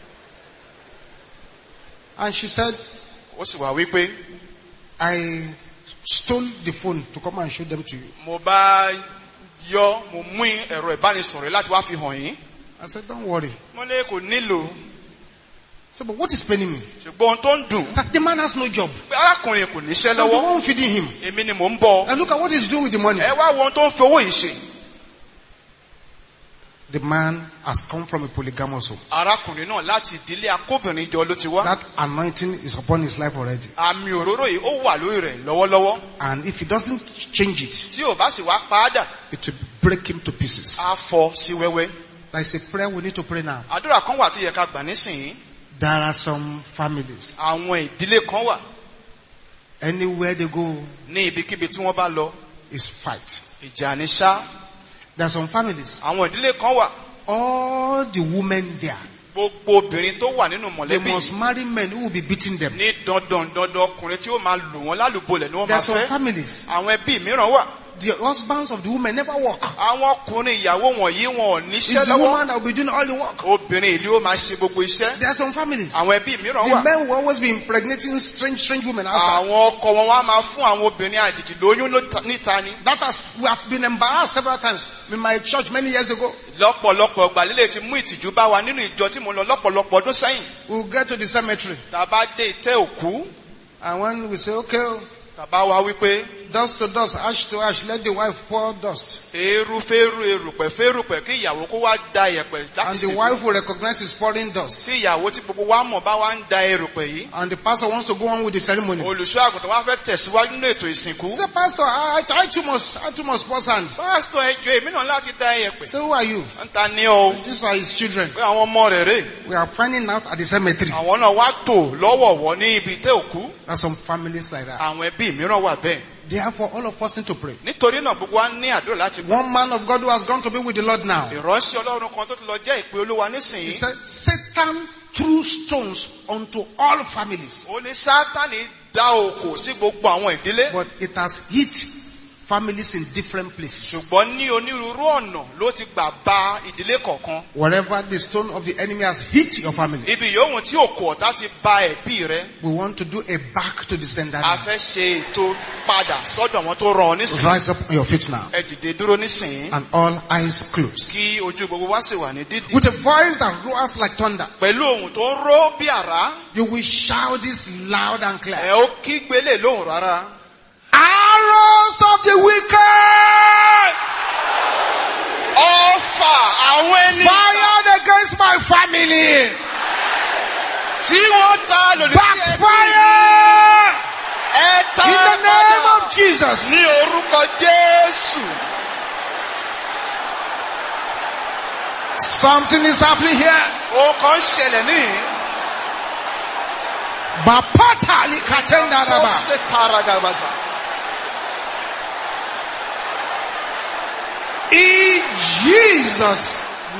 And she said, ó sì wá wípé I stole the phone to come and show them to you. mo bá yọ mo mú ẹ̀rọ ìbánisọ̀rọ̀ yìí láti wá fi hàn yín. I said, don't worry. mo ní kò nílò. I said, but what is paining me? ṣùgbọ́n ohun tó ń dùn That the man has no job. pé arákùnrin kò níṣẹ́ I'm the lọ́wọ́. one feeding him. èmi ni mò ń bọ̀. And look at what he's doing with the money. ẹ wá wo ohun tó ń fi owó yìí ṣe. The man has come from a polygamous home. arákùnrin náà láti ìdílé akóbìnrin jọ ló ti wá. That anointing is upon his life already. àmì òróró yìí ó wà lórí rẹ̀ lọ́wọ́lọ́wọ́. And if he doesn't change it, tí ò bá sì wá padà it will break him to pieces. á fọ́ sí wẹ́wẹ́. There is a prayer we need to pray now. àdúrà kan wà tó yẹ ká gbà nísìnyí. There are some families. àwọn ìdílé kan wà Anywhere they go ní ibikíbi tí wọ́n bá lọ is fight. ìjà ní ṣá. There are some families. àwọn ìdílé kan wà All the women there, gbogbo obìnrin tó wà nínú they mọ̀lẹ́bí must marry men who will be beating them. ní dandan dandan ọkùnrin tí ó máa lù wọ́n lálùbọ́lẹ̀ ni wọ́n There máa are some fẹ́. families. àwọn ẹbí mìíràn wà. The husbands of the women never work. àwọn ọkùnrin ìyàwó wọ̀nyí wọn ò It's níṣẹ́ the lọ́wọ́. woman that will be doing all the work. obìnrin ìlú ó máa ṣe gbogbo iṣẹ́. There are some families. àwọn ẹbí mìíràn The wà. men will always be impregnating strange, strange women outside. àwọn ọkọ wọn wá máa fún àwọn obìnrin àjèjì lóyún ló- níta ni. That has, we have been embarrassed several times in my church many years ago. lọ́pọ̀lọpọ̀ ọgbà lílé ti mú ìtìjú bá wa nínú ìjọ tí mo lọ lọ́pọ̀lọpọ̀ ọdún sẹ́yìn. We'll get to the cemetery. tá a bá dé ìtẹ́ òkú And when we say, okay, tàbá wa wípé dust to dust, ash to ash, let the wife pour dust. eérú fẹ́rù erùpẹ̀ fẹ́rùpẹ̀ kí ìyàwó kó wá da ìyẹ̀pẹ̀ láti And the sìnkú. wife will recognize he's pouring dust. tí ìyàwó tí gbogbo wa mọ̀ bá wá ń da erùpẹ̀ yìí. And the pastor wants to go on with the ceremony. olùṣọ́ àgùntàn wa fẹ́ tẹ̀síwájú nínú ètò ìsìnkú. He said, Pastor, I, I, I too must, I too must pour sand. pásítọ̀ ẹjọ́ èmi náà láti da ìyẹ̀pẹ̀. So who are you? ń ta ní ọ These are his children. pé àwọn ọmọ rẹ̀ rè. We are finding out at the cemetery. àwọn náà wá tò lọ́wọ̀ọ̀wọ́ ní ibi ìtẹ́ òkú. There are some families like that. àwọn ẹbí mìíràn wà bẹ́ẹ̀. Therefore, all of us need to pray. nítorí náà gbogbo wa ní àdúrà láti gbà. One man of God who has gone to be with the Lord now. ìránṣẹ́ ọlọ́run kan tó ti lọ jẹ́ ìpè olúwa He nísìnyí. said, Satan threw stones onto all families. ó ní sátánì dá okò sí gbogbo àwọn ìdílé. But it has hit families in different places. ṣùgbọ́n ní onírúurú ọ̀nà ló ti gbà ba ìdílé kọ̀ọ̀kan. Wherever the stone of the enemy has hit your family, ibi yòówù tí òkò ọ̀tá ti ba ẹ̀bí rẹ. we want to do a back to the sender. a now. fẹ́ ṣe ètò padà sọ́dọ̀ wọn tó rán ọ nísìnyí. Rise up on your feet now. ẹ dìde dúró nísìnyí. And all eyes closed. kí ojú gbogbo wa sì wà ní dídì. With a voice that roars like thunder, pẹ̀lú ohùn tó ń ró bí àrá. you will shout this loud and ẹ clear. ó kígbe lè lóhùn rárá. Arrows of the wicked, ọfà àwọn ẹni fired against my family, tí wọ́n ta lòdì sí ẹbí. backfire ẹ ta in the name padà of Jesus. ní orúkọ Jésù. Something is happening here. ohun kan ń ṣẹlẹ̀ níhìn. Bapata likatenda ó raba. ṣe tara gàbàzà. In Jesus'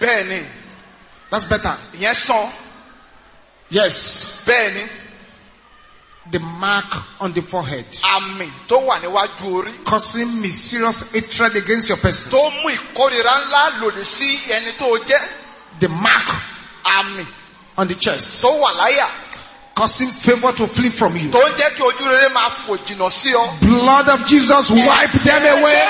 Bẹ́ẹ̀ni. That's better. Ìyẹn sàn. Yes. Bẹ́ẹ̀ni. The mark on the forehead. Àmì tó wà níwájú orí. Causing mysterious hatred against your person. Tó mú ìkórìíra ńlá lòdì sí ẹni tó jẹ́. The mark Àmì on the chest. tó wà láyà. Causing favor to flee from you. Tó ń jẹ́ kí ojú rere máa fò jìnnà sí ọ. Blood of Jesus wipe them away.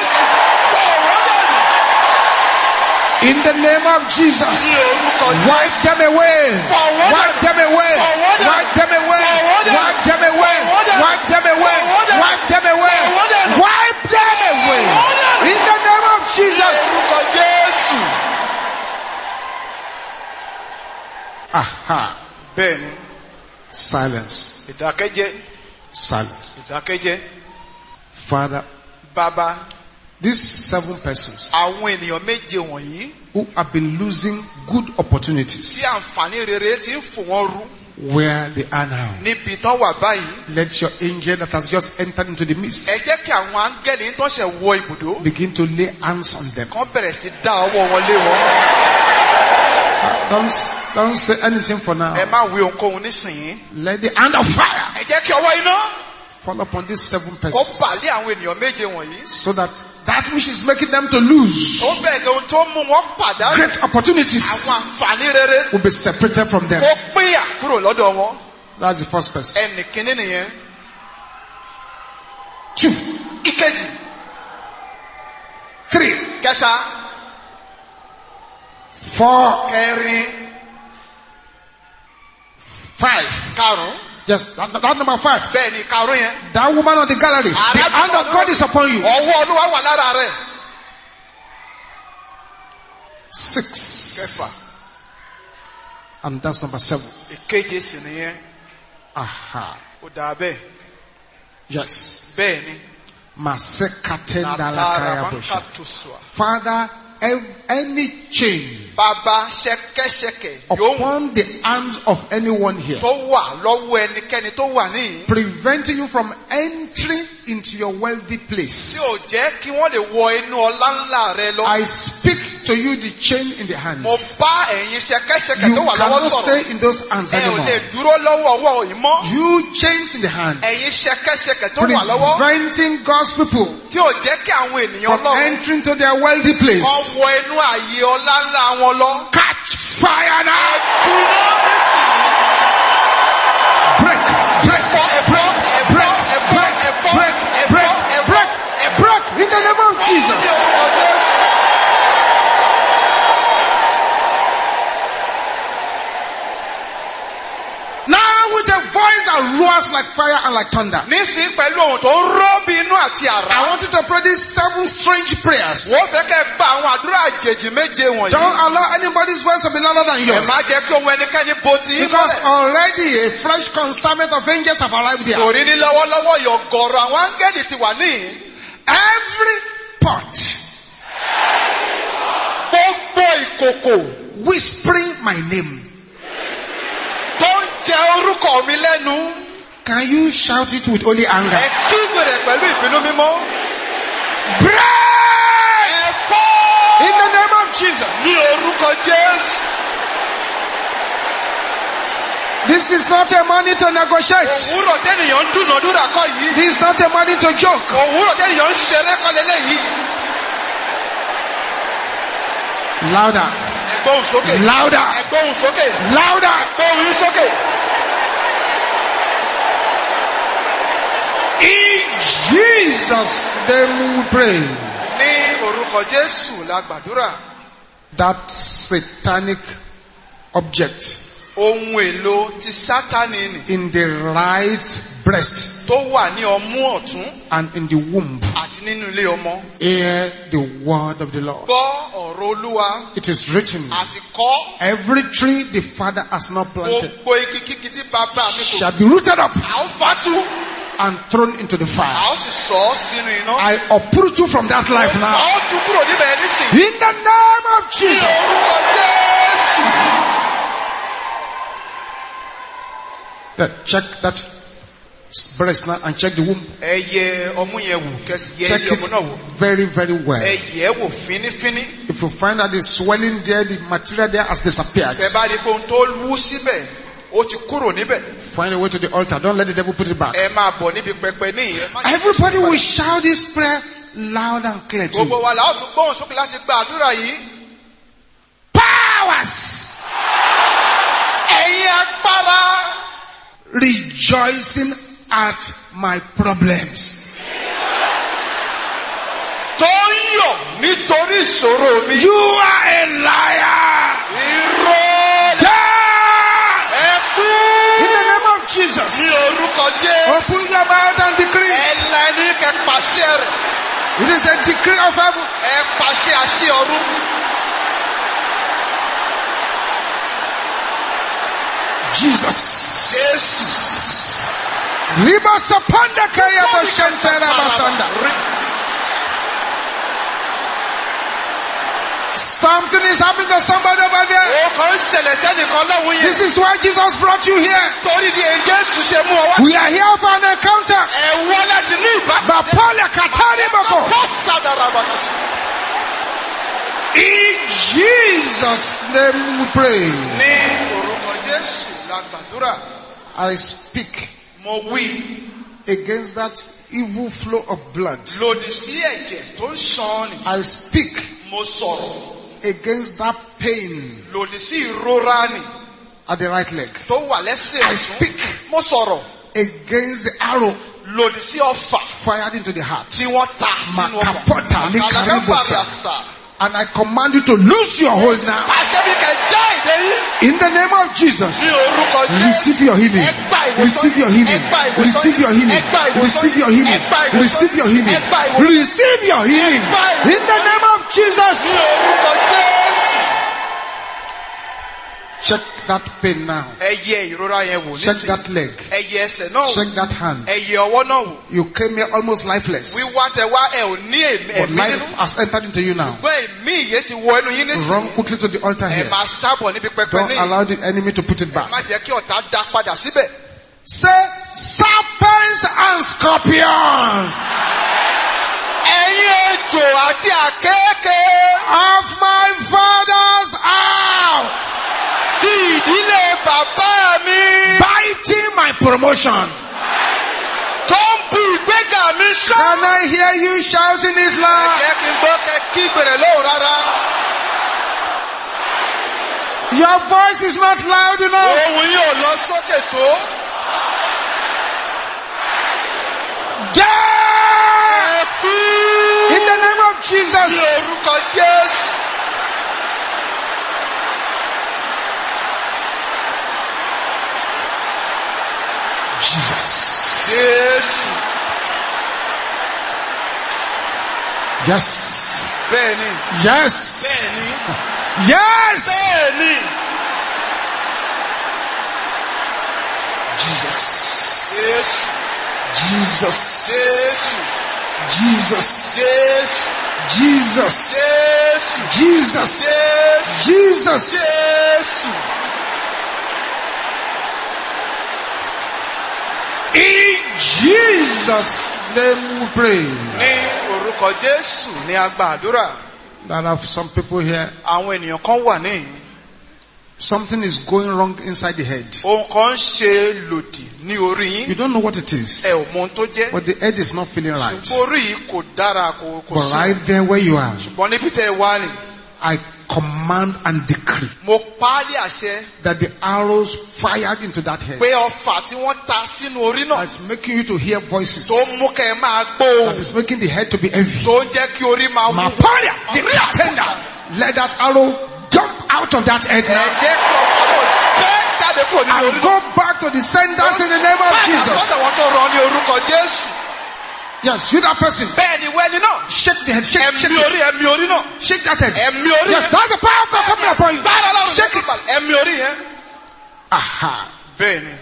In the name of Jesus. Wipe them away. Wipe them away. Wipe them away. Wipe them away. Wipe them away. Wipe them away. Wipe them away. In the name of Jesus. Aha. Bẹ́ẹ̀ni. Silence. Ìdákẹ́jẹ́. Silence. Ìdákẹ́jẹ́. Father, Bàbá. these seven persons Àwọn ènìyàn méje wọ̀nyí. who have been losing good opportunities Tí àǹfààní rere ti ń fò wọ́n rú. where they are now. Níbi tán wà báyìí. Let your angel that has just entered into the midst Ẹ jẹ́ kí àwọn áńgẹ́lì tó ṣẹ̀ wọ ibùdó. begin to lay hands on them. Kán bẹ̀rẹ̀ sí dá ọwọ́ wọn lé wọn. Don't, don't say anything for now. Ẹ má wí ohunkóhun nísìnyí. Let the hand of fire Ẹ jẹ́ kí ọwọ́ iná fall upon these seven kó persons bà lé àwọn ènìyàn méje wọ̀nyí. so that that which is making them to lose Ó bẹ̀rẹ̀ ohun tó mú wọn pàdánù. great opportunities Àwọn àǹfààní rere will be separated from them. kó pínyà kúrò lọ́dọ̀ wọn. That's the first person. Ẹnì kìíní nìyẹn. Two, Ìkejì. three, Kẹta. four, Kẹrin. five. Karùn-ún. Just that, that number five. Bẹ́ẹ̀ni karùn-ún yẹn. That woman on the gallery. The hand of God is upon you. Ọwọ́ Olúwa wà lára rẹ̀. Six. Kẹfà. And that's number seven. Ìkeje sì nìyẹn. Aha. Ó dà bẹ́ẹ̀. Yes. Bẹ́ẹ̀ni. Masekatendalakayabosha. Nàtàràbákàtúnṣùà. Father, ev- any chain Bàbá ṣẹ̀kẹ̀ṣẹ̀kẹ̀ yóò upon the hands of anyone here tó wà lọ́wọ́ ẹnikẹ́ni tó wà níyìn. preventing you from entering into your wealthy Tí place. ò jẹ́ kí wọ́n lè wọ inú ọlá ńlá rẹ lọ. I speak to you the chain in the Mo hands. bá ẹ̀yin ṣẹ̀kẹ̀ṣẹ̀kẹ̀ You tó wà lọ́wọ́ cannot sọ̀rọ̀. stay in those hands Ẹ ò lè anymore. dúró lọ́wọ́ ọwọ́ yìí mọ́. You chains in the hand Ẹ̀yin ṣẹ̀kẹ̀ṣẹ̀kẹ̀ tó wà lọ́wọ́. preventing God's people Tí ò jẹ́ kí àwọn ènìyàn from lọ́wọ́. entering to their wealthy place. Wọ́n wọ inú ààyè ọlá ńlá wọn lọ. Catch fire now. Break, break, Ẹ̀fọ́ ẹ̀fọ́ ẹ̀fọ́ ẹ̀fọ́ ẹ̀fọ́ break, ẹ̀fọ́ break, ẹ̀fọ́ break, break in the name of Jesus. Now with a voice that roars like fire and like thunder, Nísìnyí pẹ̀lú ohun tó ń rọ́ bí inú àti àrá. I want you to pray these seven strange prayers. Wọ́n fẹ́ kẹ́ gba àwọn àdúrà àjèjì méje wọ̀nyí. Don't allow anybody's voice to be louder than Ẹ yours. má jẹ́ kí ohun ẹnikẹ́ni bo ti yín Because mọ́lẹ̀. already a fresh consignment of angels have arrived here. Torí ní lọ́wọ́lọ́wọ́ yọ̀gọ̀rọ̀ àwọn áńgẹ́lì ti wà níyìn. Every pot Gbogbo ìkòkò whispering my name. tó ń jẹ orúkọ mi lẹ́nu. Can you shout it with holy anger? Ẹ kígbe rẹ̀ pẹ̀lú ìbínú mímọ́. Break Ẹ̀fọ́ in the name of Jesus. ní orúkọ Jésù. This is not a money to negotiate. Òwúrọ̀ tẹ́nìyàn ń dúnàdúrà kọ́ yìí. This is not a money to joke. Òwúrọ̀ tẹ́nìyàn ń ṣeré kọ́ lélẹ́yìí. Louder, Ẹgbóhùn sókè. louder, Ẹgbóhùn sókè. louder. Ẹgbóhùn yín sókè. In Jesus' name we pray. Ní orúkọ Jésù la gbàdúrà. That satanic object Ohun èlò ti Sátánì nì in the right breast tó wà ní ọmú ọ̀tún and in the womb. àti nínú ilé ọmọ. Hear the word of the Lord. Gbọ́ ọ̀rọ̀ Olúwa It is written, àti kọ́. every tree the Father has not planted Gbogbo igi kíkí tí bàbá mi kò. shall be rooted up À ń fàtú. and thrown into the À fire. ó sì sọ ọ́ sínú iná. I uproot you from that life À now. ó tú kúrò níbẹ̀ nísìnyí. In the name of Ní Jesus. orúkọ Jésù. That check that breast now and check the womb. ẹ yẹ ọmú yẹn wò kẹsì yẹ Check ilé ọmọ náà wò. it very, very well. ẹ yẹ wò fínífíní. If you find that the swelling there, the material there has disappeared, tẹ bá rí pé ohun tó wú síbẹ̀ ó ti kúrò níbẹ̀. find a way to the altar. Don't let the devil put it back. ẹ máa bọ̀ níbi pẹpẹ ní ìyẹn. má jẹ́ kí Everybody ó will shout this prayer loud and clear to gbogbo you. wa la ó tún gbóhùn sókè láti gba àdúrà yìí. Powers ẹ̀yin agbára rejoicing at my problems. tó ń yọ̀ nítorí ìṣòro mi. You are a liar. irọ́ Die! ẹ kú. In the name of Jesus. ní orúkọ Jésù. Open your mouth and decree. ẹ la ní kẹ pàṣẹ rẹ̀. It is a decree of heaven. ẹ pàṣẹ àṣẹ ọ̀run. Jesus. Jésù. Riba sapanda kaya bashantara basanda. Something is happening to somebody over there. ó kàn ń ṣẹlẹ̀ sẹ́nìkan lọ́hùn yẹn. This is why Jesus brought you here. torí ni èyí Jésù ṣe mú ọ wá. We are here for an encounter. ẹ wọ́ láti ní ìbátan. Bapola katari bako. kó sádàrà bàtà. In Jesus' name we pray. ní orúkọ Jésù la gbàdúrà. I speak mo wí against that evil flow of blood. lòdì sí ẹ̀jẹ̀ tó ń ṣàn ni. I speak mo sọ̀rọ̀ against that pain lòdì sí ìrora ni at the right leg. tó wà lẹ́sẹ̀ I ọ̀tún. speak mo sọ̀rọ̀ against the arrow lòdì sí ọfà fired into the heart. tí wọ́n ta sínú ọkàn. Makapota ni karibosa. àṣẹ And I command you to loose your hold now. bí kẹ já ìdè yìí. In the name of Jesus. ní orúkọ Jésù. Receive your healing. ẹ gba ìwòsàn. Receive your healing. ẹ gba ìwòsàn. Receive your healing. ẹ gba ìwòsàn. Receive your healing. ẹ gba ìwòsàn. Receive your healing. ẹ gba ìwòsàn. Receive your healing. ẹ gba ìwòsàn. In the name of Jesus. ní orúkọ Jésù. Check that pain now. ẹ yẹ ìrora yẹn wò Check nísìnyí. that leg. ẹ yẹ ẹsẹ̀ náà wò. Check that hand. ẹ yẹ ọwọ́ náà wò. You came here almost lifeless. wíwá tẹ wá ẹ ò ní èmi But ẹ̀mí life nínú. has entered into you now. ṣùgbọ́n èmi ìyẹn ti wọ ẹnu yín nísìnyí. Run quickly to the altar ẹ here. máa sábọ̀ níbi pẹpẹ Don't ní. allow the enemy to put it back. má jẹ́ kí ọ̀tá dá padà síbẹ̀. Say serpents and scorpions ẹ̀yin ejò àti àkéékèé of my father's house, ti ìdílé bàbá mi biting my promotion. tó ń bu ìgbéga mi sán. Can I hear you shouting it ẹ loud? jẹ́ kí n gbọ́ kẹ́ kí gbèrè lóhùn rárá. Your voice is not loud enough. ohùn yìí ò lọ sókè tó. Die! ẹ kú. In the name of Jesus. ní orúkọ Jésù. Jesus. Jésù. Yes. bẹ́ẹ̀ni. Yes. bẹ́ẹ̀ni. Yes. bẹ́ẹ̀ni. Jesus. Jésù. Jesus. Jésù. Jesus. Jésù. Jesus. Jésù. Jesus. Jésù. Jesus. Jésù. In Jesus' name we pray. Ní orúkọ Jésù ní a gba àdúrà. There are some people here. Àwọn ènìyàn kan wà níhìn. Something is going wrong inside the head. Ohun kan ń ṣe lòdì ní orí yín. You don't know what it is. Ẹ ò mọ ohun tó jẹ́. But the head is not feeling right. Ṣùgbọ́n orí yìí kò dára kò kò But sùn. right there where you are, Ṣùgbọ́n níbi tẹ́ ẹ wá ni. I command and decree Mo pa á lé àṣẹ that the arrows fired into that head pé ọfà tí wọ́n ta sínú orí náà that's making you to hear voices, tó ń mú kẹ́ ẹ máa that gbóhùn is making the head to be heavy. tó ń jẹ́ kí orí máa wú. Maparia, the tender, let that arrow jump out of that head Ẹ now jẹ́ kí ọ̀pá náà bẹ́ jáde kúrò nínú orí and náà. go back to the senders in the name of Jesus. Sọ́dọ̀ wọn tó rọ ní orúkọ Jésù. Yes, you that person. Bẹ́ẹ̀ ni wẹ́ni náà. Shake the head, shake, shake Ẹ̀mí it. orí ẹ̀mí orí náà. Shake that head. Ẹ̀mí orí Yes, yẹn. that's the power of God coming upon you. Bára lọ́rùn Shake it. Ẹ̀mí orí yẹn. Aha. Bẹ́ẹ̀ ni.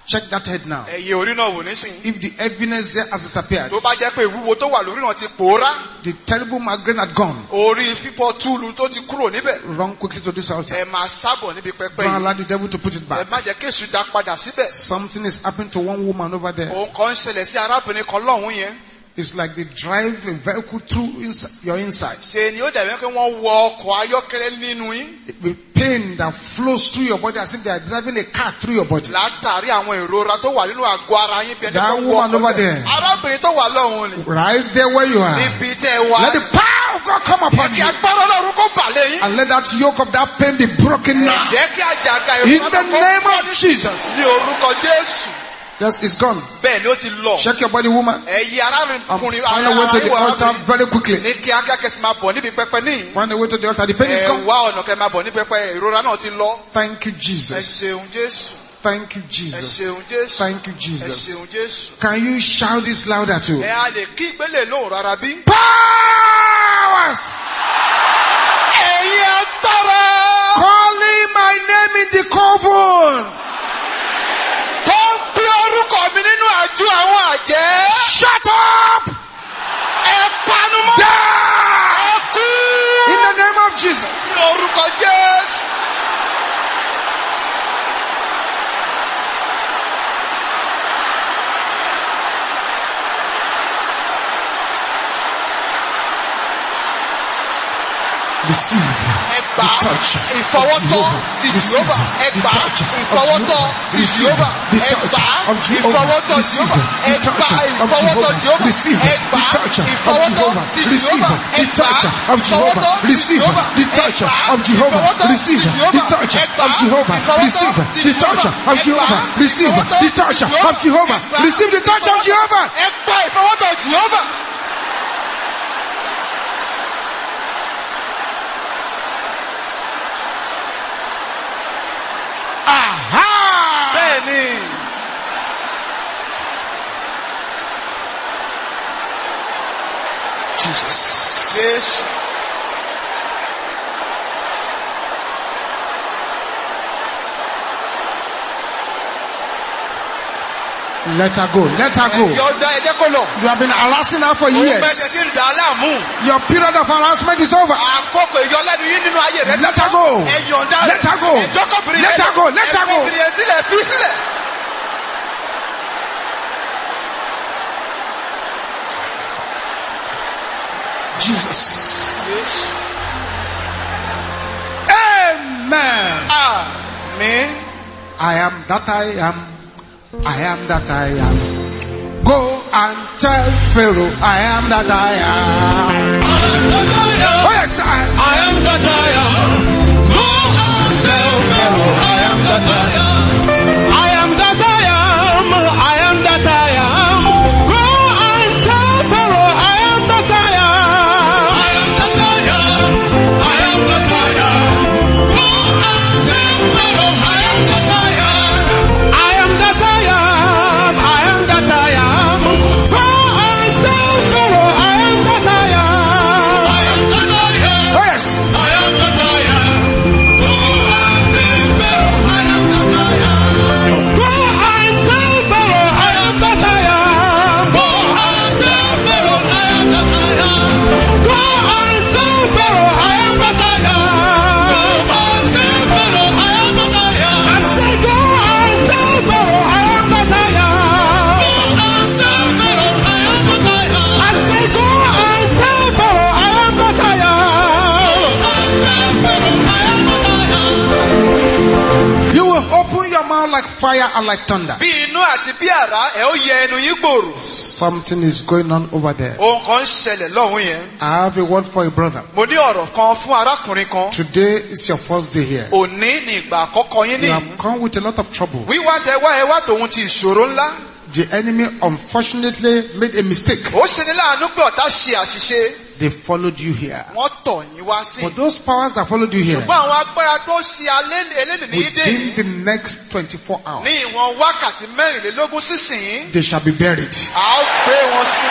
Check that head now. Ẹ̀yẹ orí náà wò nísìnyí. If the heaviness there has disappeared, Tó bá jẹ́ pé ìwúwo tó wà lórí náà ti pòórá. the terrible migraine had gone, Orí fífọ́ túlù tó ti kúrò níbẹ̀. run quickly to this altar. Ẹ máa sábọ̀ níbi pẹpẹ Don't yìí. allow the devil to put it Ẹ back. má jẹ́ kéṣù dá padà síbẹ̀. Something is happening to one woman over there. Òun kan ń ṣẹlẹ̀ sí arábìnrin kan lọ́hùn yẹn. It's like they drive a vehicle through inside, your inside. Ṣé ni ó dàbí pé wọ́n wọ ọkọ̀ ayọ́kẹ́lẹ́ nínú yín? The pain that flows through your body as if they are driving a car through your body. Látàrí àwọn ìrora tó wà nínú àgọ́ ara yín bí ẹni That tó wọ woman over ọkọ̀ there. bẹ́ẹ̀. Arábìnrin tó wà lọ́hùn ni. Right there where you are. Níbi tẹ́ ẹ wá. Let the power of God come upon Kí you. agbára Ọlọ́run kó bà lé yín. And let that yoke of that pain be broken now. Jẹ́ kí àjàgà In ìrora the náà kó name fọ́ of Jesus. ní orúkọ Jésù. Yes, it's gone. Bẹ́ẹ̀ ni ó ti lọ. Check your body, woman. Ẹ̀yin I'm arákùnrin find a way to the altar very quickly. ní kí akẹ́kẹ́ sì máa bọ̀ níbi pẹpẹ ní. Find a way to the altar. The pain is Ẹ gone. wá ọ̀nà kẹ́ máa bọ̀ ní pẹpẹ ìrora náà ti lọ. Thank you, Ẹ Jesus. ṣeun Jésù. Thank you, Ẹ Jesus. ṣeun Jésù. Thank you, Ẹ Jesus. ṣeun Jésù. Can you shout this louder too? Ẹ á lè kí ìgbélé lóhùn rárá bí. Powers Ẹ̀yin agbára calling my name in the coven. tó ń pín orúkọ mi nínú àjọ àwọn àjẹ́. Shut up! Ẹ panu mọ́. Die! Ẹ kú. In the name of Jesus. Ní orúkọ Jésù. Receive Ẹgbà the touch of ìfọwọ́tọ́ Jehovah. ti Receive Jehova. the Ẹgbà touch of ìfọwọ́tọ́ Jehovah. ti Receive Jehova. the touch Ẹgbà of Jehovah. ìfọwọ́tọ́ Receive Jehova. the Ẹgbà touch of ìfọwọ́tọ́ Jehovah. Jehova. Receive Ẹgbà the touch of ìfọwọ́tọ́ Jehovah. ti Receive Jehova. the touch Ẹgbà of Jehovah. ìfọwọ́tọ́ ti Receive Jehova. the touch Ẹgbà of Jehovah. ìfọwọ́tọ́ Receive ti the Jehova. touch Ẹgbà of Jehovah. ìfọwọ́tọ́ Receive ti the touch Jehova. of Jehovah. Ẹgbà Receive ìfọwọ́tọ́ the ti touch Jehova. of Jehovah. Ẹgbà Receive the touch of Jehovah. Ẹgbà ìfọwọ́tọ́ Jehova. Aha! Bẹ́ẹ̀ni. Jesus. Jésù. Let her go. Let her go. Ẹ̀yọ́ ọ̀dà ẹ̀jẹ̀ kò lọ. You have been harassing her for Òun bẹ́ẹ̀ years. tẹ̀sí ń dà á láàmú. Your period of harassment is over. Àkókò ìyọlẹ́nu yín nínú ayé rẹ̀. Let her go. Ẹ̀yọ̀ǹda rẹ̀. Let her go. Ẹ̀jọ́kọ̀bìnrin Let her go. Let her go. Ẹ̀fọ́bìnrin sílẹ̀ fi sílẹ̀. Jesus. Jésù. Amen. Àmín. I am that I am. I am that I am. Go and tell Pharaoh, I am that I am. Oh yes, I, I am that I am. Go and tell Pharaoh, I am that I am. I am that I am. I am that I am. Go and tell Pharaoh, I am that I am. I am that I am. I am that I am. Go and tell Pharaoh, I am that I am. I am that I am. I am that I am. Go and tell Pharaoh, I am that I am. I am that I am. oh yes. I am that I am. Go and tell Pharaoh, I am that I am. Go and tell Pharaoh, I am that I am. Go and tell Pharaoh, I am that I am. Go and tell Pharaoh, I am that I am. Go and tell Pharaoh, I am that I am. I say, go and tell Pharaoh, I am that I am. Go and tell Pharaoh, I am that I am. I say, go and tell Pharaoh, I am that I am. Go and tell Pharaoh, I am that I am. You will open your mouth like fire and like thunder. Bí inú àti bí àrá ẹ̀ ó yẹ ẹnu yín gbòòrò. Something is going on over there. Ohun kan ń ṣẹlẹ̀ lọ́hùn yẹn. I have a word for a brother. Mo ní ọ̀rọ̀ kan fún arákùnrin kan. Today is your first day here. Òní ni ìgbà àkọ́kọ́ yín You ní. have come with a lot of trouble. Wíwá tẹ wá ẹ wá tòun ti ìṣòro ńlá. The enemy unfortunately made a mistake. Ó ṣe ní láàánú pé ọ̀tá ṣe àṣìṣe. They followed you here. Wọ́n tọ̀ yín wá sí. For those powers that followed you here, Ṣùgbọ́n àwọn agbára tó ṣe alẹ́ eléyìí ní dé within yìí. the next twenty-four hours, Ní ìwọ̀n wákàtí mẹ́rìnlélógún sísìn. they shall be buried. A ó gbé wọn sí.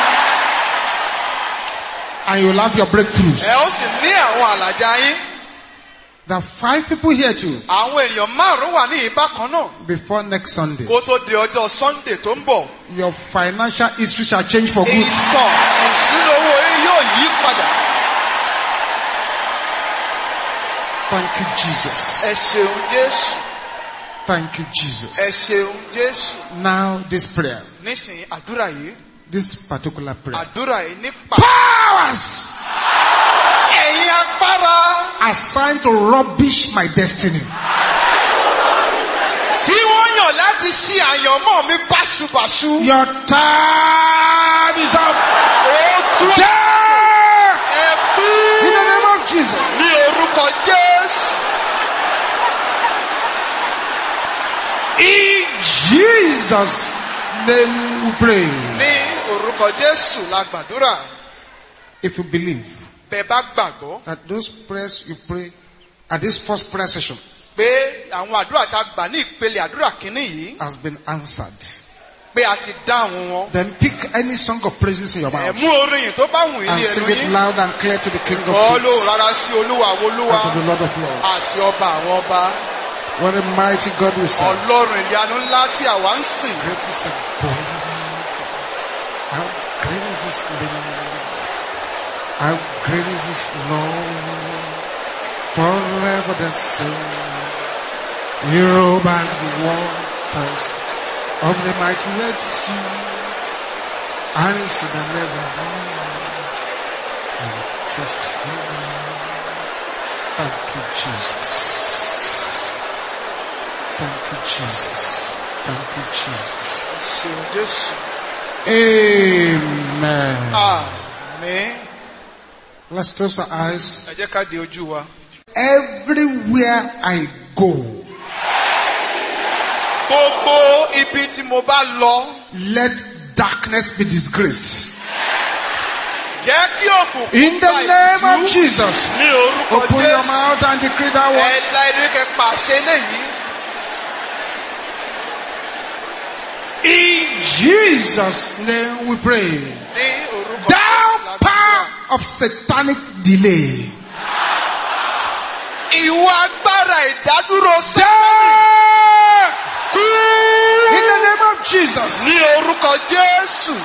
And you'll have your breakthroughs. Ẹ ó sì ní àwọn àlàjá yín. There are five people here too. Àwọn èèyàn márùn-ún wà ní ìbákan náà. Before next Sunday. Kó tó di ọjọ́ Sunday tó ń bọ̀. Your financial history shall change for good. Ìtàn ìṣúná owó yín yóò yí padà. Thank you, Jesus. Ẹ ṣeun Jésù. Thank you, Jesus. Ẹ ṣeun Jésù. Now this prayer. Nísìnyí àdúrà yìí. This particular prayer. Àdúrà yìí ní pa. Powers! Ẹ̀yin agbára. Assigned to rubbish my destiny. Tí wọ́n yàn láti ṣí àyànmọ́ mi báṣubàṣu. Your time is up. Ó tún ẹ kú. In the name of Jesus. Ní orúkọ Jésù. In Jesus' name we pray. Ní orúkọ Jésù la gbàdúrà. If you believe Bẹ́ẹ̀ bá gbàgbọ́. that those prayers you pray at this first prayer session Pé àwọn àdúrà tá a gbà ní ìpele àdúrà kìíní yìí. has been answered, Pé a ti dáhùn wọn. then pick any song of praises in your Ẹ mouth mú orin yìí tó bá wù yín and ní sing ẹnu it yín. loud and clear to the King of Kọ́ ló Kings rárá sí Olúwa àwọn olúwa. and to the Lord of Lords. Àti ọba àwọn ọba. What a mighty God we serve. Ọlọ́run ìyanu ńlá tí àwa ń sìn. Great is your God. How great is His name. How great is His Lord. Forever the same. He rolled back the waters of the mighty Red Sea. And He said, I never I trust Him. Thank you, Jesus. Thank you, Jesus. Thank you, Jesus. Ṣeun Jésù. Amen. Àmín. Let's close our eyes. Ẹ jẹ́ ká di ojú wa. Everywhere I go, Gbogbo ibi tí mo bá lọ. let darkness be disgraced. Jẹ́ kí òkùnkùn In the name of Jesus, ní orúkọ open your Jésù. mouth and decree that Ẹ word. la inú kẹ pàṣẹ léyìí. In Jesus' name we pray. Ní orúkọ Thou Jésù. power of satanic delay. Ìwọ agbára ìdádúró Die! Sátánì. In the name of Jesus. Ní orúkọ Jésù.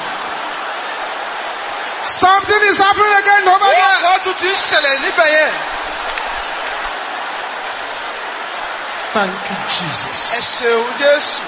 Something is happening again over there. Wọ́n tún ti ń ṣẹlẹ̀ níbẹ̀ yẹn. Thank you, Ẹ Jesus. ṣeun Jésù.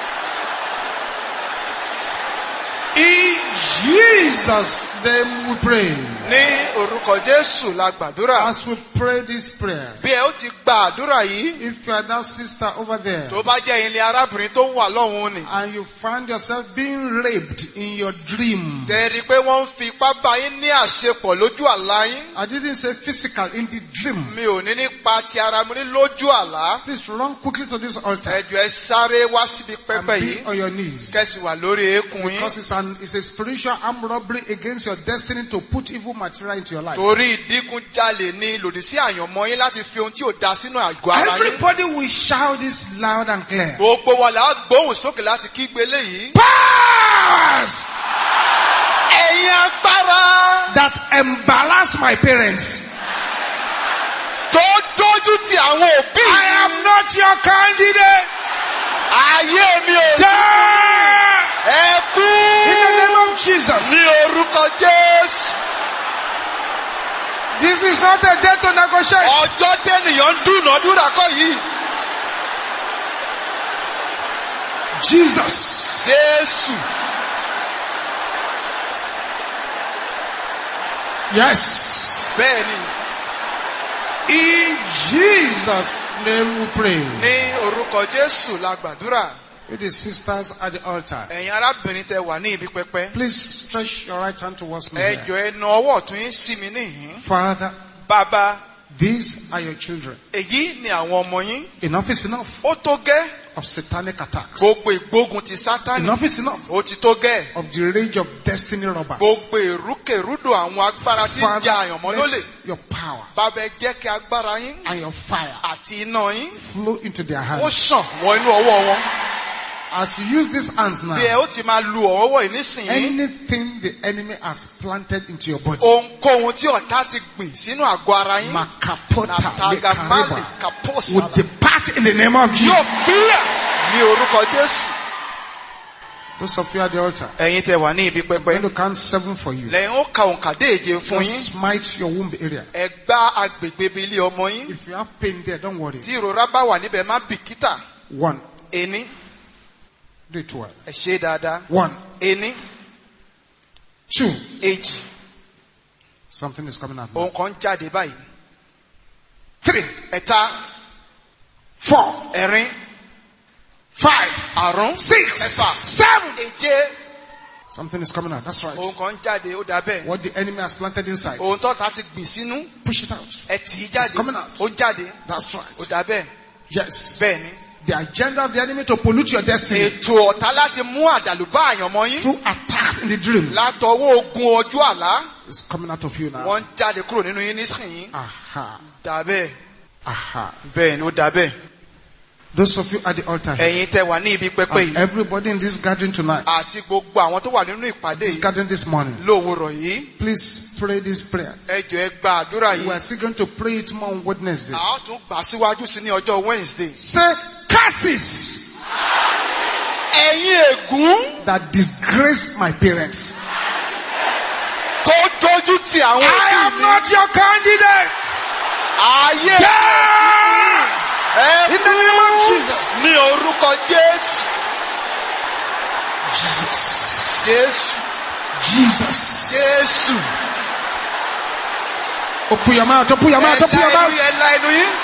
In Jesus' name we pray. Ní orúkọ Jésù la gbàdúrà. As we pray this prayer, Bí ẹ ó ti gba àdúrà yìí. if you are that sister over there Tó bá jẹ́ ilé arábìnrin tó ń wà lọ́hùn-ún ni. and you find yourself being raped in your dream, Tẹ̀rí pé wọ́n ń fi ipá bá yín ní àṣepọ̀ lójú àlá yín. I didn't say physical, in the dream, Mi ò ní nípa ti ara mi ní lójú àlá. please run quickly to this altar Ẹ jọ̀ọ́ ẹ sáré wá síbi and pẹpẹ be yìí. on your knees. Kẹ́sì wà lórí eékún yín. Because it's, an, it's a spiritual armed robbery against your destiny to put evil material into your life. Torí ìdígunjalè ni lòdì sí àyànmọ́ yín láti fi ohun tí ò da sínú àgọ́ ara yín. Everybody will shout this loud and clear. Gbogbo wa là á gbóhùn sókè láti kígbe léyìí. Powers Ẹ̀yin agbára that embarrass my parents. tó dójú ti àwọn òbí I mi. am not your candidate. Ayé mi ò Die! ẹ kú. In the name of Jesus. Ní orúkọ Jésù. This is not a day to negotiate. Ọjọ́ tẹ́nìyàn ń dúnàádúrà kọ́ yìí. Jesus. Jésù. Yes. Bẹ́ẹ̀ni, In Jesus' name we pray. ní orúkọ Jésù la gbàdúrà. With the sisters at the altar. Ẹ̀yin arábìnrin tẹ wà ní ibi pẹpẹ. Please stretch your right hand towards me. Ẹ here. jọ̀ọ́ ẹ na ọwọ́ ọ̀tún yín sí mi níhìn. Father, Bàbá, these are your children. èyí ni àwọn ọmọ yín. Enough is enough Ó tó gẹ́. of satanic attacks. Gbogbo ìgbógun ti Sátánì. Enough is enough Ó ti tó gẹ́. of the rage of destiny robbers. Gbogbo ìrúkèrúdò àwọn agbára tí ń ja àyànmọ́ lólè. let your power Bàbá ẹ jẹ́ kí agbára yín and your fire àti iná yín flow into their ó hands. sàn wọ inú ọwọ́ wọn. As you use these hands now, bí ẹ ó ti máa lu ọwọ́ yìí nísìnyí. anything the enemy has planted into your body, ohunkóhun tí ọ̀tá ti gbìn sínú àgọ́ ara yín. Makapota Natagamali Lekariba, kaposa. will depart in the name of Jesus. Yóò gbéra ní orúkọ Jésù. Those of you at the altar, Ẹ̀yin tẹ́ wà ní ibi I'm going pẹpẹ. to count seven for you. Lẹ́yìn ó ka òǹkà déèje fún yín. Just smite your womb area. Ẹ gbá agbègbè ibi ilé ọmọ yín. If you have pain there, don't worry. Tí ìrora bá wà níbẹ̀ má bìkítà. One, Ení. do it well. Ẹ ṣe dáadáa. One, Ení. two. Èjì. Something is coming out now. Ohun kan ń jáde báyìí. Three, Ẹ̀ta. four, Ẹ̀rin. five, Àrún. six, Ẹ̀fà. seven. Èje. Something is coming out. That's right. Ohun kan ń jáde ó dà bẹ́ẹ̀. What the enemy has planted inside, Ohun tọ́ta ti gbìn sínú. push it out. Ẹ tì í It's jáde. coming out. Ó ń jáde. That's Ó right. dà bẹ́ẹ̀. Yes. Bẹ́ẹ̀ ni. The agenda of the enemy to pollute your destiny Ètò ọ̀tá láti mú àdàlù bá àyànmọ́ yín. through attacks in the dream Látọwọ́ ogun ojú àlá. is coming out of you now. Wọ́n ń jáde kúrò nínú yín nísìnyí. Aha. Dà bẹ́ẹ̀. Aha. Bẹ́ẹ̀ ni ó dà bẹ́ẹ̀. Those of you at the altar here, Ẹ̀yin tẹ́ wà ní ibi pẹpẹ and yìí. everybody in this gathering tonight, Àti gbogbo àwọn tó wà nínú ìpàdé this yìí. gathering this morning, Lówùrọ̀ yìí. please pray this prayer. Ẹ jọ̀ọ́ ẹ gba àdúrà We yìí. are still going to pray it more on Wednesday. A ó tún gbà síwájú sí ní ọjọ́ Wednesday. Say curses Ẹ̀yin ègún that disgrace my parents. tó dójú ti àwọn I òbí am mi. not your candidate. Ayé Yeah! ẹ In the name of Jesus. ní orúkọ Jésù. Jesus. Jésù. Jesus. Jésù. Open your mouth, open your mouth, open your Ẹ la mouth. ẹnu- ẹ la ẹnu yín.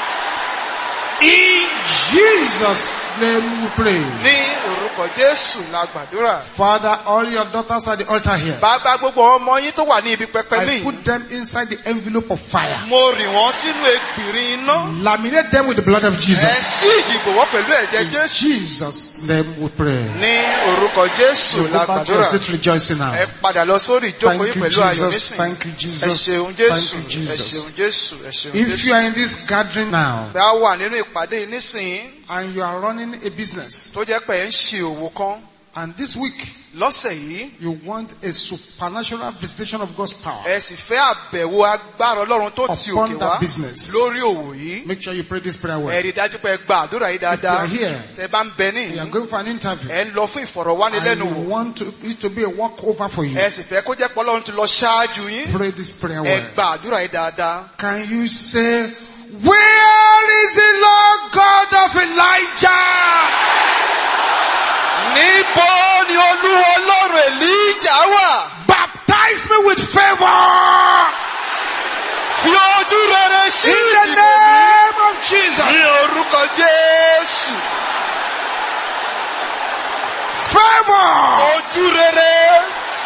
In Jesus' name we pray. Ní orúkọ Jésù la gbàdúrà. Father, all your daughters at the altar here, Bàbá gbogbo ọmọ yín tó wà ní ibi pẹpẹ I ní. put them inside the envelope of fire. Mo rì wọ́n sínú egbìrin iná. Laminate them with the blood of Ẹ Jesus. sí ìdìbò wọ́n pẹ̀lú ẹ̀jẹ̀ In Jésù. Jesus' name we pray. Ní orúkọ Jésù You la go back to your gbàdúrà. seat rejoicing now. Ẹ padà lọ sórí ìjókòó Thank yín you, pẹ̀lú ayọ̀ Jesus. nísìn. Thank you, Ẹ Jesus. ṣeun Thank Jésù. you, Ẹ Jesus. ṣeun Jésù. Ẹ ṣeun If Jésù. you are in this gathering now Bí a wà nínú ìpàdé yìí nísìnyí and you are running a business, tó jẹ́ pé ẹ̀ ń ṣe òwò kan and this week lọ́sẹ̀ yìí, you want a supernatural visitation of God's power, ẹ sì fẹ́ àbẹ̀wò agbára Ọlọ́run tó ti Upon òkè that wá business. lórí òwò yìí. make sure you pray this prayer Ẹ well. rí dájú pé ẹ gba àdúrà yìí If you are dáadáa. here, Tẹ́ bá ń bẹ you are ní, going for an interview, ẹ ń lọ fún and ìfọ̀rọ̀wánilẹ́nuwò. you want to, it to be a walkover for you, Ẹ sì fẹ́ kó jẹ́ pé Ọlọ́run ti lọ ṣáájú yín. pray this prayer Ẹ well. gba àdúrà yìí dáadáa. Can you say, where is the Lord God of Elijah? Níbo ni Olúwa Ọlọ́run Èlíjà wà? Baptize me with favor Fi ojú rere sí in the ìdìbò mi. name of Jesus. Ní orúkọ Jésù. Favor Ojú rere.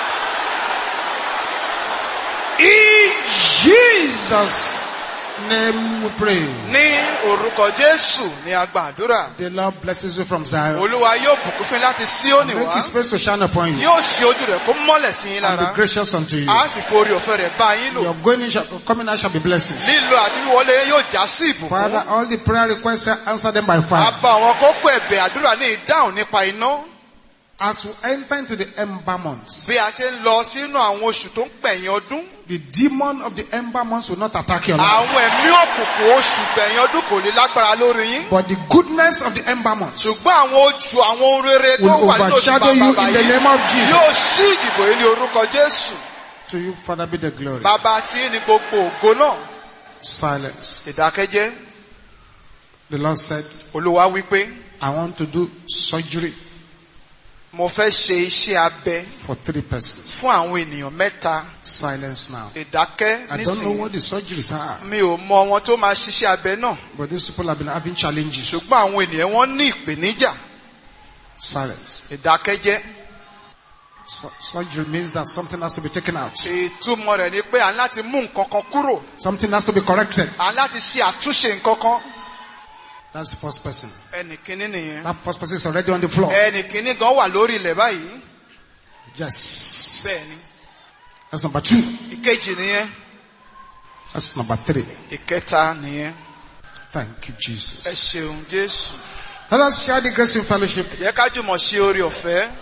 in Jesus' name we pray. Ní orúkọ Jésù ni a gba àdúrà. The Lord blesses you from Zion. Olúwa yóò bùkún fún yín láti Síónì Make wá. his face to shine upon you Yóò ṣí ojú rẹ̀ kó mọ́lẹ̀ sí yín and be lára. gracious unto you. A sì forí ọ̀fẹ́ rẹ̀ bá yín lò. Your going in shall, coming out shall be blessings. Lílọ àti wíwọlé yóò já sí ìbùkún. Father, all the prayer requests, answer them by A fire. bá àwọn kókó ẹ̀bẹ̀ àdúrà ní ìdáhùn nípa iná. As we enter into the ember months, Bí a ṣe ń lọ sínú àwọn oṣù tó ń pẹ̀yìn ọdún. the demon of the ember months will not attack your life. Àwọn ẹ̀mí òkùnkùn oṣù pẹ̀yìn ọdún kò lè lágbára lórí yín. But the goodness of the ember months Ṣùgbọ́n àwọn oṣù àwọn ohun rere tó will wà nínú oṣù overshadow you bàbá in the yìí name of Jesus. yóò ṣí ìdìbò yìí ní orúkọ Jésù. To you, Father, be the glory. Bàbá tí ní gbogbo ògo náà. Silence. Ìdákẹ́jẹ́. The Lord said, Olúwa wí pé I want to do surgery mo fẹ́ ṣe iṣẹ́ abẹ for three persons. fún àwọn ènìyàn mẹ́ta. Silence now. Ìdákẹ́ I don't know nísìnyí. what the surgeries are, Mi ò mọ wọn tó máa ṣiṣẹ́ abẹ náà. but these people have been having challenges. Ṣùgbọ́n àwọn ènìyàn wọn ní ìpèníjà. Silence. Ìdákẹ́jẹ́. Su- surgery means that something has to be taken out. Ìtumọ̀ rẹ̀ ni pé à ń láti mú nǹkan kan kúrò. Something has to be corrected. À ń láti ṣe àtúnṣe nǹkan kan. That's the first person. Ẹnì kìíní nìyẹn. That first person is already on the floor. Ẹnì kìíní gan wà lórí ilẹ̀ báyìí. Yes. Bẹ́ẹ̀ni. That's number two. Ìkejì nìyẹn. That's number three. Ìkẹta nìyẹn. Thank you, Ẹ Jesus. ṣeun Jésù. Let us share the grace in fellowship. Jẹ́ ká jùmọ̀ ṣe oore ọ̀fẹ́.